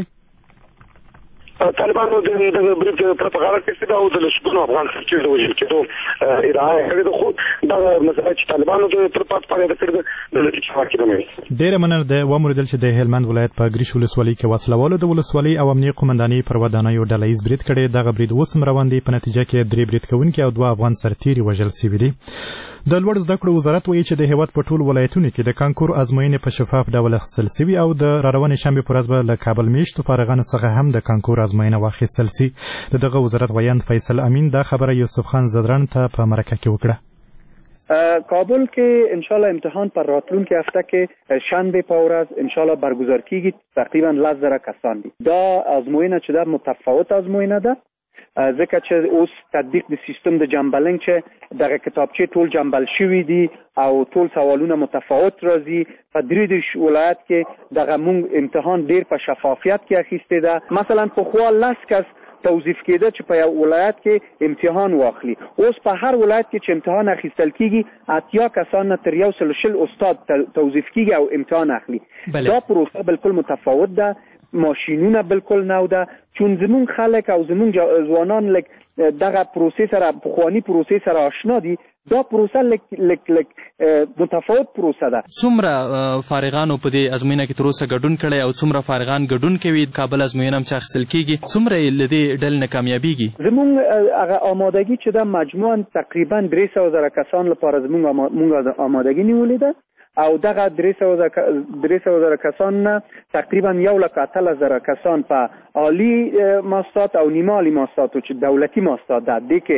طالبانو د برید په غاړه کې او د لسګونو افغان سرتیرو د وژل کېدو ادعا کړې ده، خو دغه مسله چې طالبانو د تر پاتې فعالیت کړې ده دولتي چارواکي نه مني. ډېره مننه. د واوریدل چې د هلمند ولایت په ګریش ولسوالۍ کې وسلوالو د ولسوالۍ او امنیه قومندانۍ پر ودانیو ډله ییز برید کړی. دغه برید اوس هم روان دی. په نتیجه کې 3 برید کوونکي او 2 افغان سرتیري وژل شوي دي. د لوړ زده کړو وزارت وایي چې د هیواد په ټولو ولایتونو کې د کانکور ازموینې په شفاف ډول اخیستل شوي او د راروانې شنبې په ورځ به له کابل میشتو فارغانو څخه هم د کانکور ازموینه واخیستل شي. د دغه وزارت ویاند فیصل امین دا خبره یوسف خان زدران ته په مرکه کې وکړه. کابل کې انشالله امتحان پر راتلونکي هفته کې شنبه په ورځ انشالله برگزار کیږي. تقریبا 10,000 کسان دي. دا ازموینه چې دا متفاوت ازموینه ده، ځکه چې اوس تطبیق د سیستم د جنبلنګ چې دغه کتابچې ټول جنبل شوي دي او ټول سوالونه متفاوت راځي. په 3 ولایت کې دغه مونږ امتحان ډیر په شفافیت کې اخیسته ده. مثلا په خوا 10 کس توظیف کېده چې په یو ولایت کې امتحان واخلي. اوس په هر ولایت کې چې امتحان اخیستل کیږي 80 کسان نه تر 120 استاد توظیف کیږي او امتحان اخلي. دا پروسه بالکل متفاوت ده. ماشینونه بالکل نو ده، چون زمون خلک او زمون ځوانان لک دغه پروسه سره پخوانی پروسه سره آشنا دي. دا پروسه لک متفاوت پروسه ده. څومره فارغانو په دې ازموینه کې تر اوسه ګډون کړی او څومره فارغان ګډون کوي؟ کابل ازموینه هم چې اخیستل کیږي، څومره له دې ډلې نه کامیابیږي؟ زمون هغه آمادګي چې دا مجموعاً تقریبا 300,000 کسان لپاره زمون آمادګي نیولې ده او دغه 300,000 کسان نه تقریبا 1,18,000 کسان په عالی ماستات او نیمه عالی ماستات چې دولتي ماستات ده دي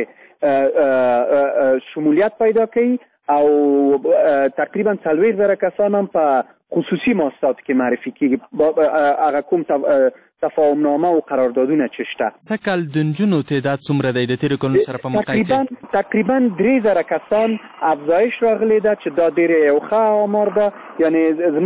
کې شمولیت پیدا کوي او تقریبا 40,000 کسان هم په خصوصي ماستات کې معرفي کیږي. هغه کوم تفاهمنامه او قراردادونه چې شته. سکل د نجونو تعداد څومره دی د تیر کلونو سره په مقایسه؟ تقریبا 3,000 کسان افزایش راغلی ده چې دا ډېر یو ښه آمار ده. یعنی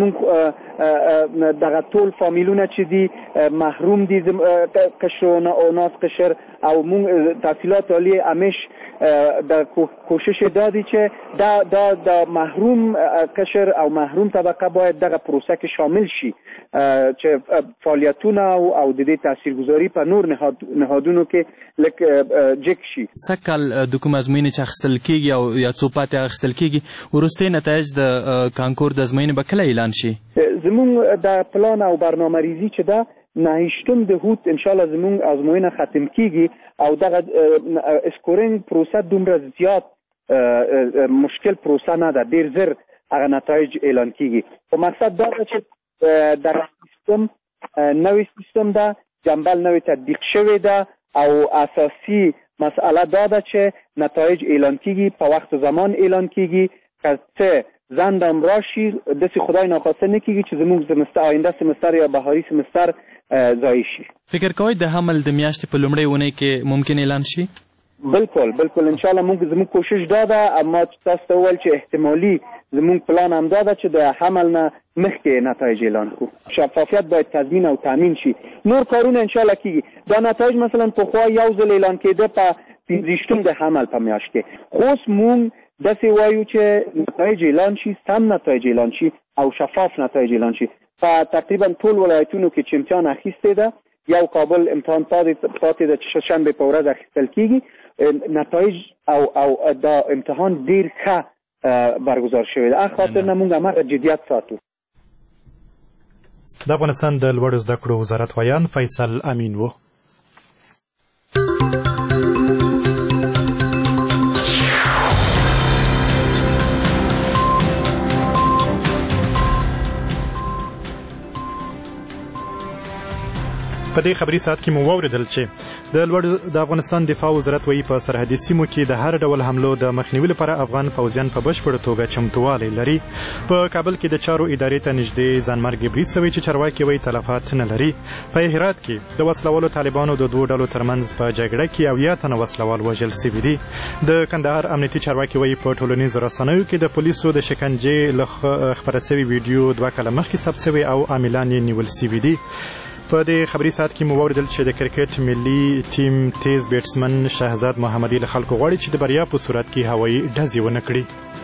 زمونږ دغه ټول فامیلونه چې دي محروم دي، قشر او ناس قشر او مونږ تحصیلات عالی همیش د کوشش دادی چې دا محروم قشر او محروم طبقه باید دغه پروسه کې شامل شي چې فعالیتونه او د دې تاثیرګذاري په نور نهادونو کې لکه جک شي. سکل د کوم ازموینې چې اخیستل کیږي او یا څو پاتې اخیستل کیږي وروستي نتایج د کانکور د ازموینې به کله اعلان شي؟ زموږ د پلان او برنامه ریزی چې ده 9 د هوت ان شاء الله زموږ ازموینه ختم کیږي او دغه اسکورینګ پروسه دومره زیات مشکل پروسه نه ده، ډیر زر هغه نتایج اعلان کیږي. په مقصد دا ده چې در سیستم نوې سیستم ده، جنبل نوې تطبیق شوې ده او اساسي مسئله دا ده چې نتایج اعلان کیږي په وخت زمان اعلان کیږي که څه زندم راشي داسې خدای ناخواسته نه کیږي چې زموږ زمستر آینده سمستر یا بهاري سمستر ضایع شي. فکر کوئ د حمل د میاشتې په لومړۍ اونۍ کې ممکن اعلان شي؟ بالکل ان شاء الله زموږ کوشش دا ده، اما تاسو ته وویل چې احتمالي زموږ پلان هم دا ده چې د حمل نه مخکې نتایج اعلان کړو. شفافیت باید تضمین او تامین شي. نور کارونه ان شاء الله کیږي. دا نتایج مثلا پخوا یو ځل اعلان کېده په 15 د حمل په میاشت کې، خو اوس موږ داسې وایو چې نتایج اعلان شي، سم نتایج اعلان شي او شفاف نتایج اعلان شي. په تقریبا ټول ولایتونو کې چې امتحان اخیسته ده، یو کابل امتحان پاتې ده چې شنبه په ورځ اخیستل کیږي. نتایج او دا امتحان ډیر ښه برگزار شوی ده. خاطر نه موږ هم جدیت ساتو. د افغانستان د لوړو زده کړو وزارت ویان فیصل امین و. په دې خبري ساعت کې مو واوریدل چې د افغانستان دفاع وزارت وایي په سرحدي سیمو کې د هر ډول حملو د مخنیوي لپاره افغان پوځیان په بشپړه توګه چمتووالی لري. په کابل کې د چارو ادارې ته نږدې ځانمرګي برید سوی چې چارواکي وایي تلفات نه لري. په هرات کې د وسلوالو طالبانو د دوو ډلو ترمنځ په جګړه کې 70 تنه وسلوال وژل سوي دي. د کندهار امنیتي چارواکي وایي په ټولنیزو رسنیو کې د پولیسو د شکنجې له خپره سوي ویډیو 2 کاله مخکې ثبت سوی او عاملان یې نیول سوي دي. په دې خبري ساعت کې مو واوریدل چې د کرکټ ملي ټیم تیز بیټسمن شهزاد محمدي له خلکو غواړي چې د بریا په صورت کې هوایي ډزې ونه کړي.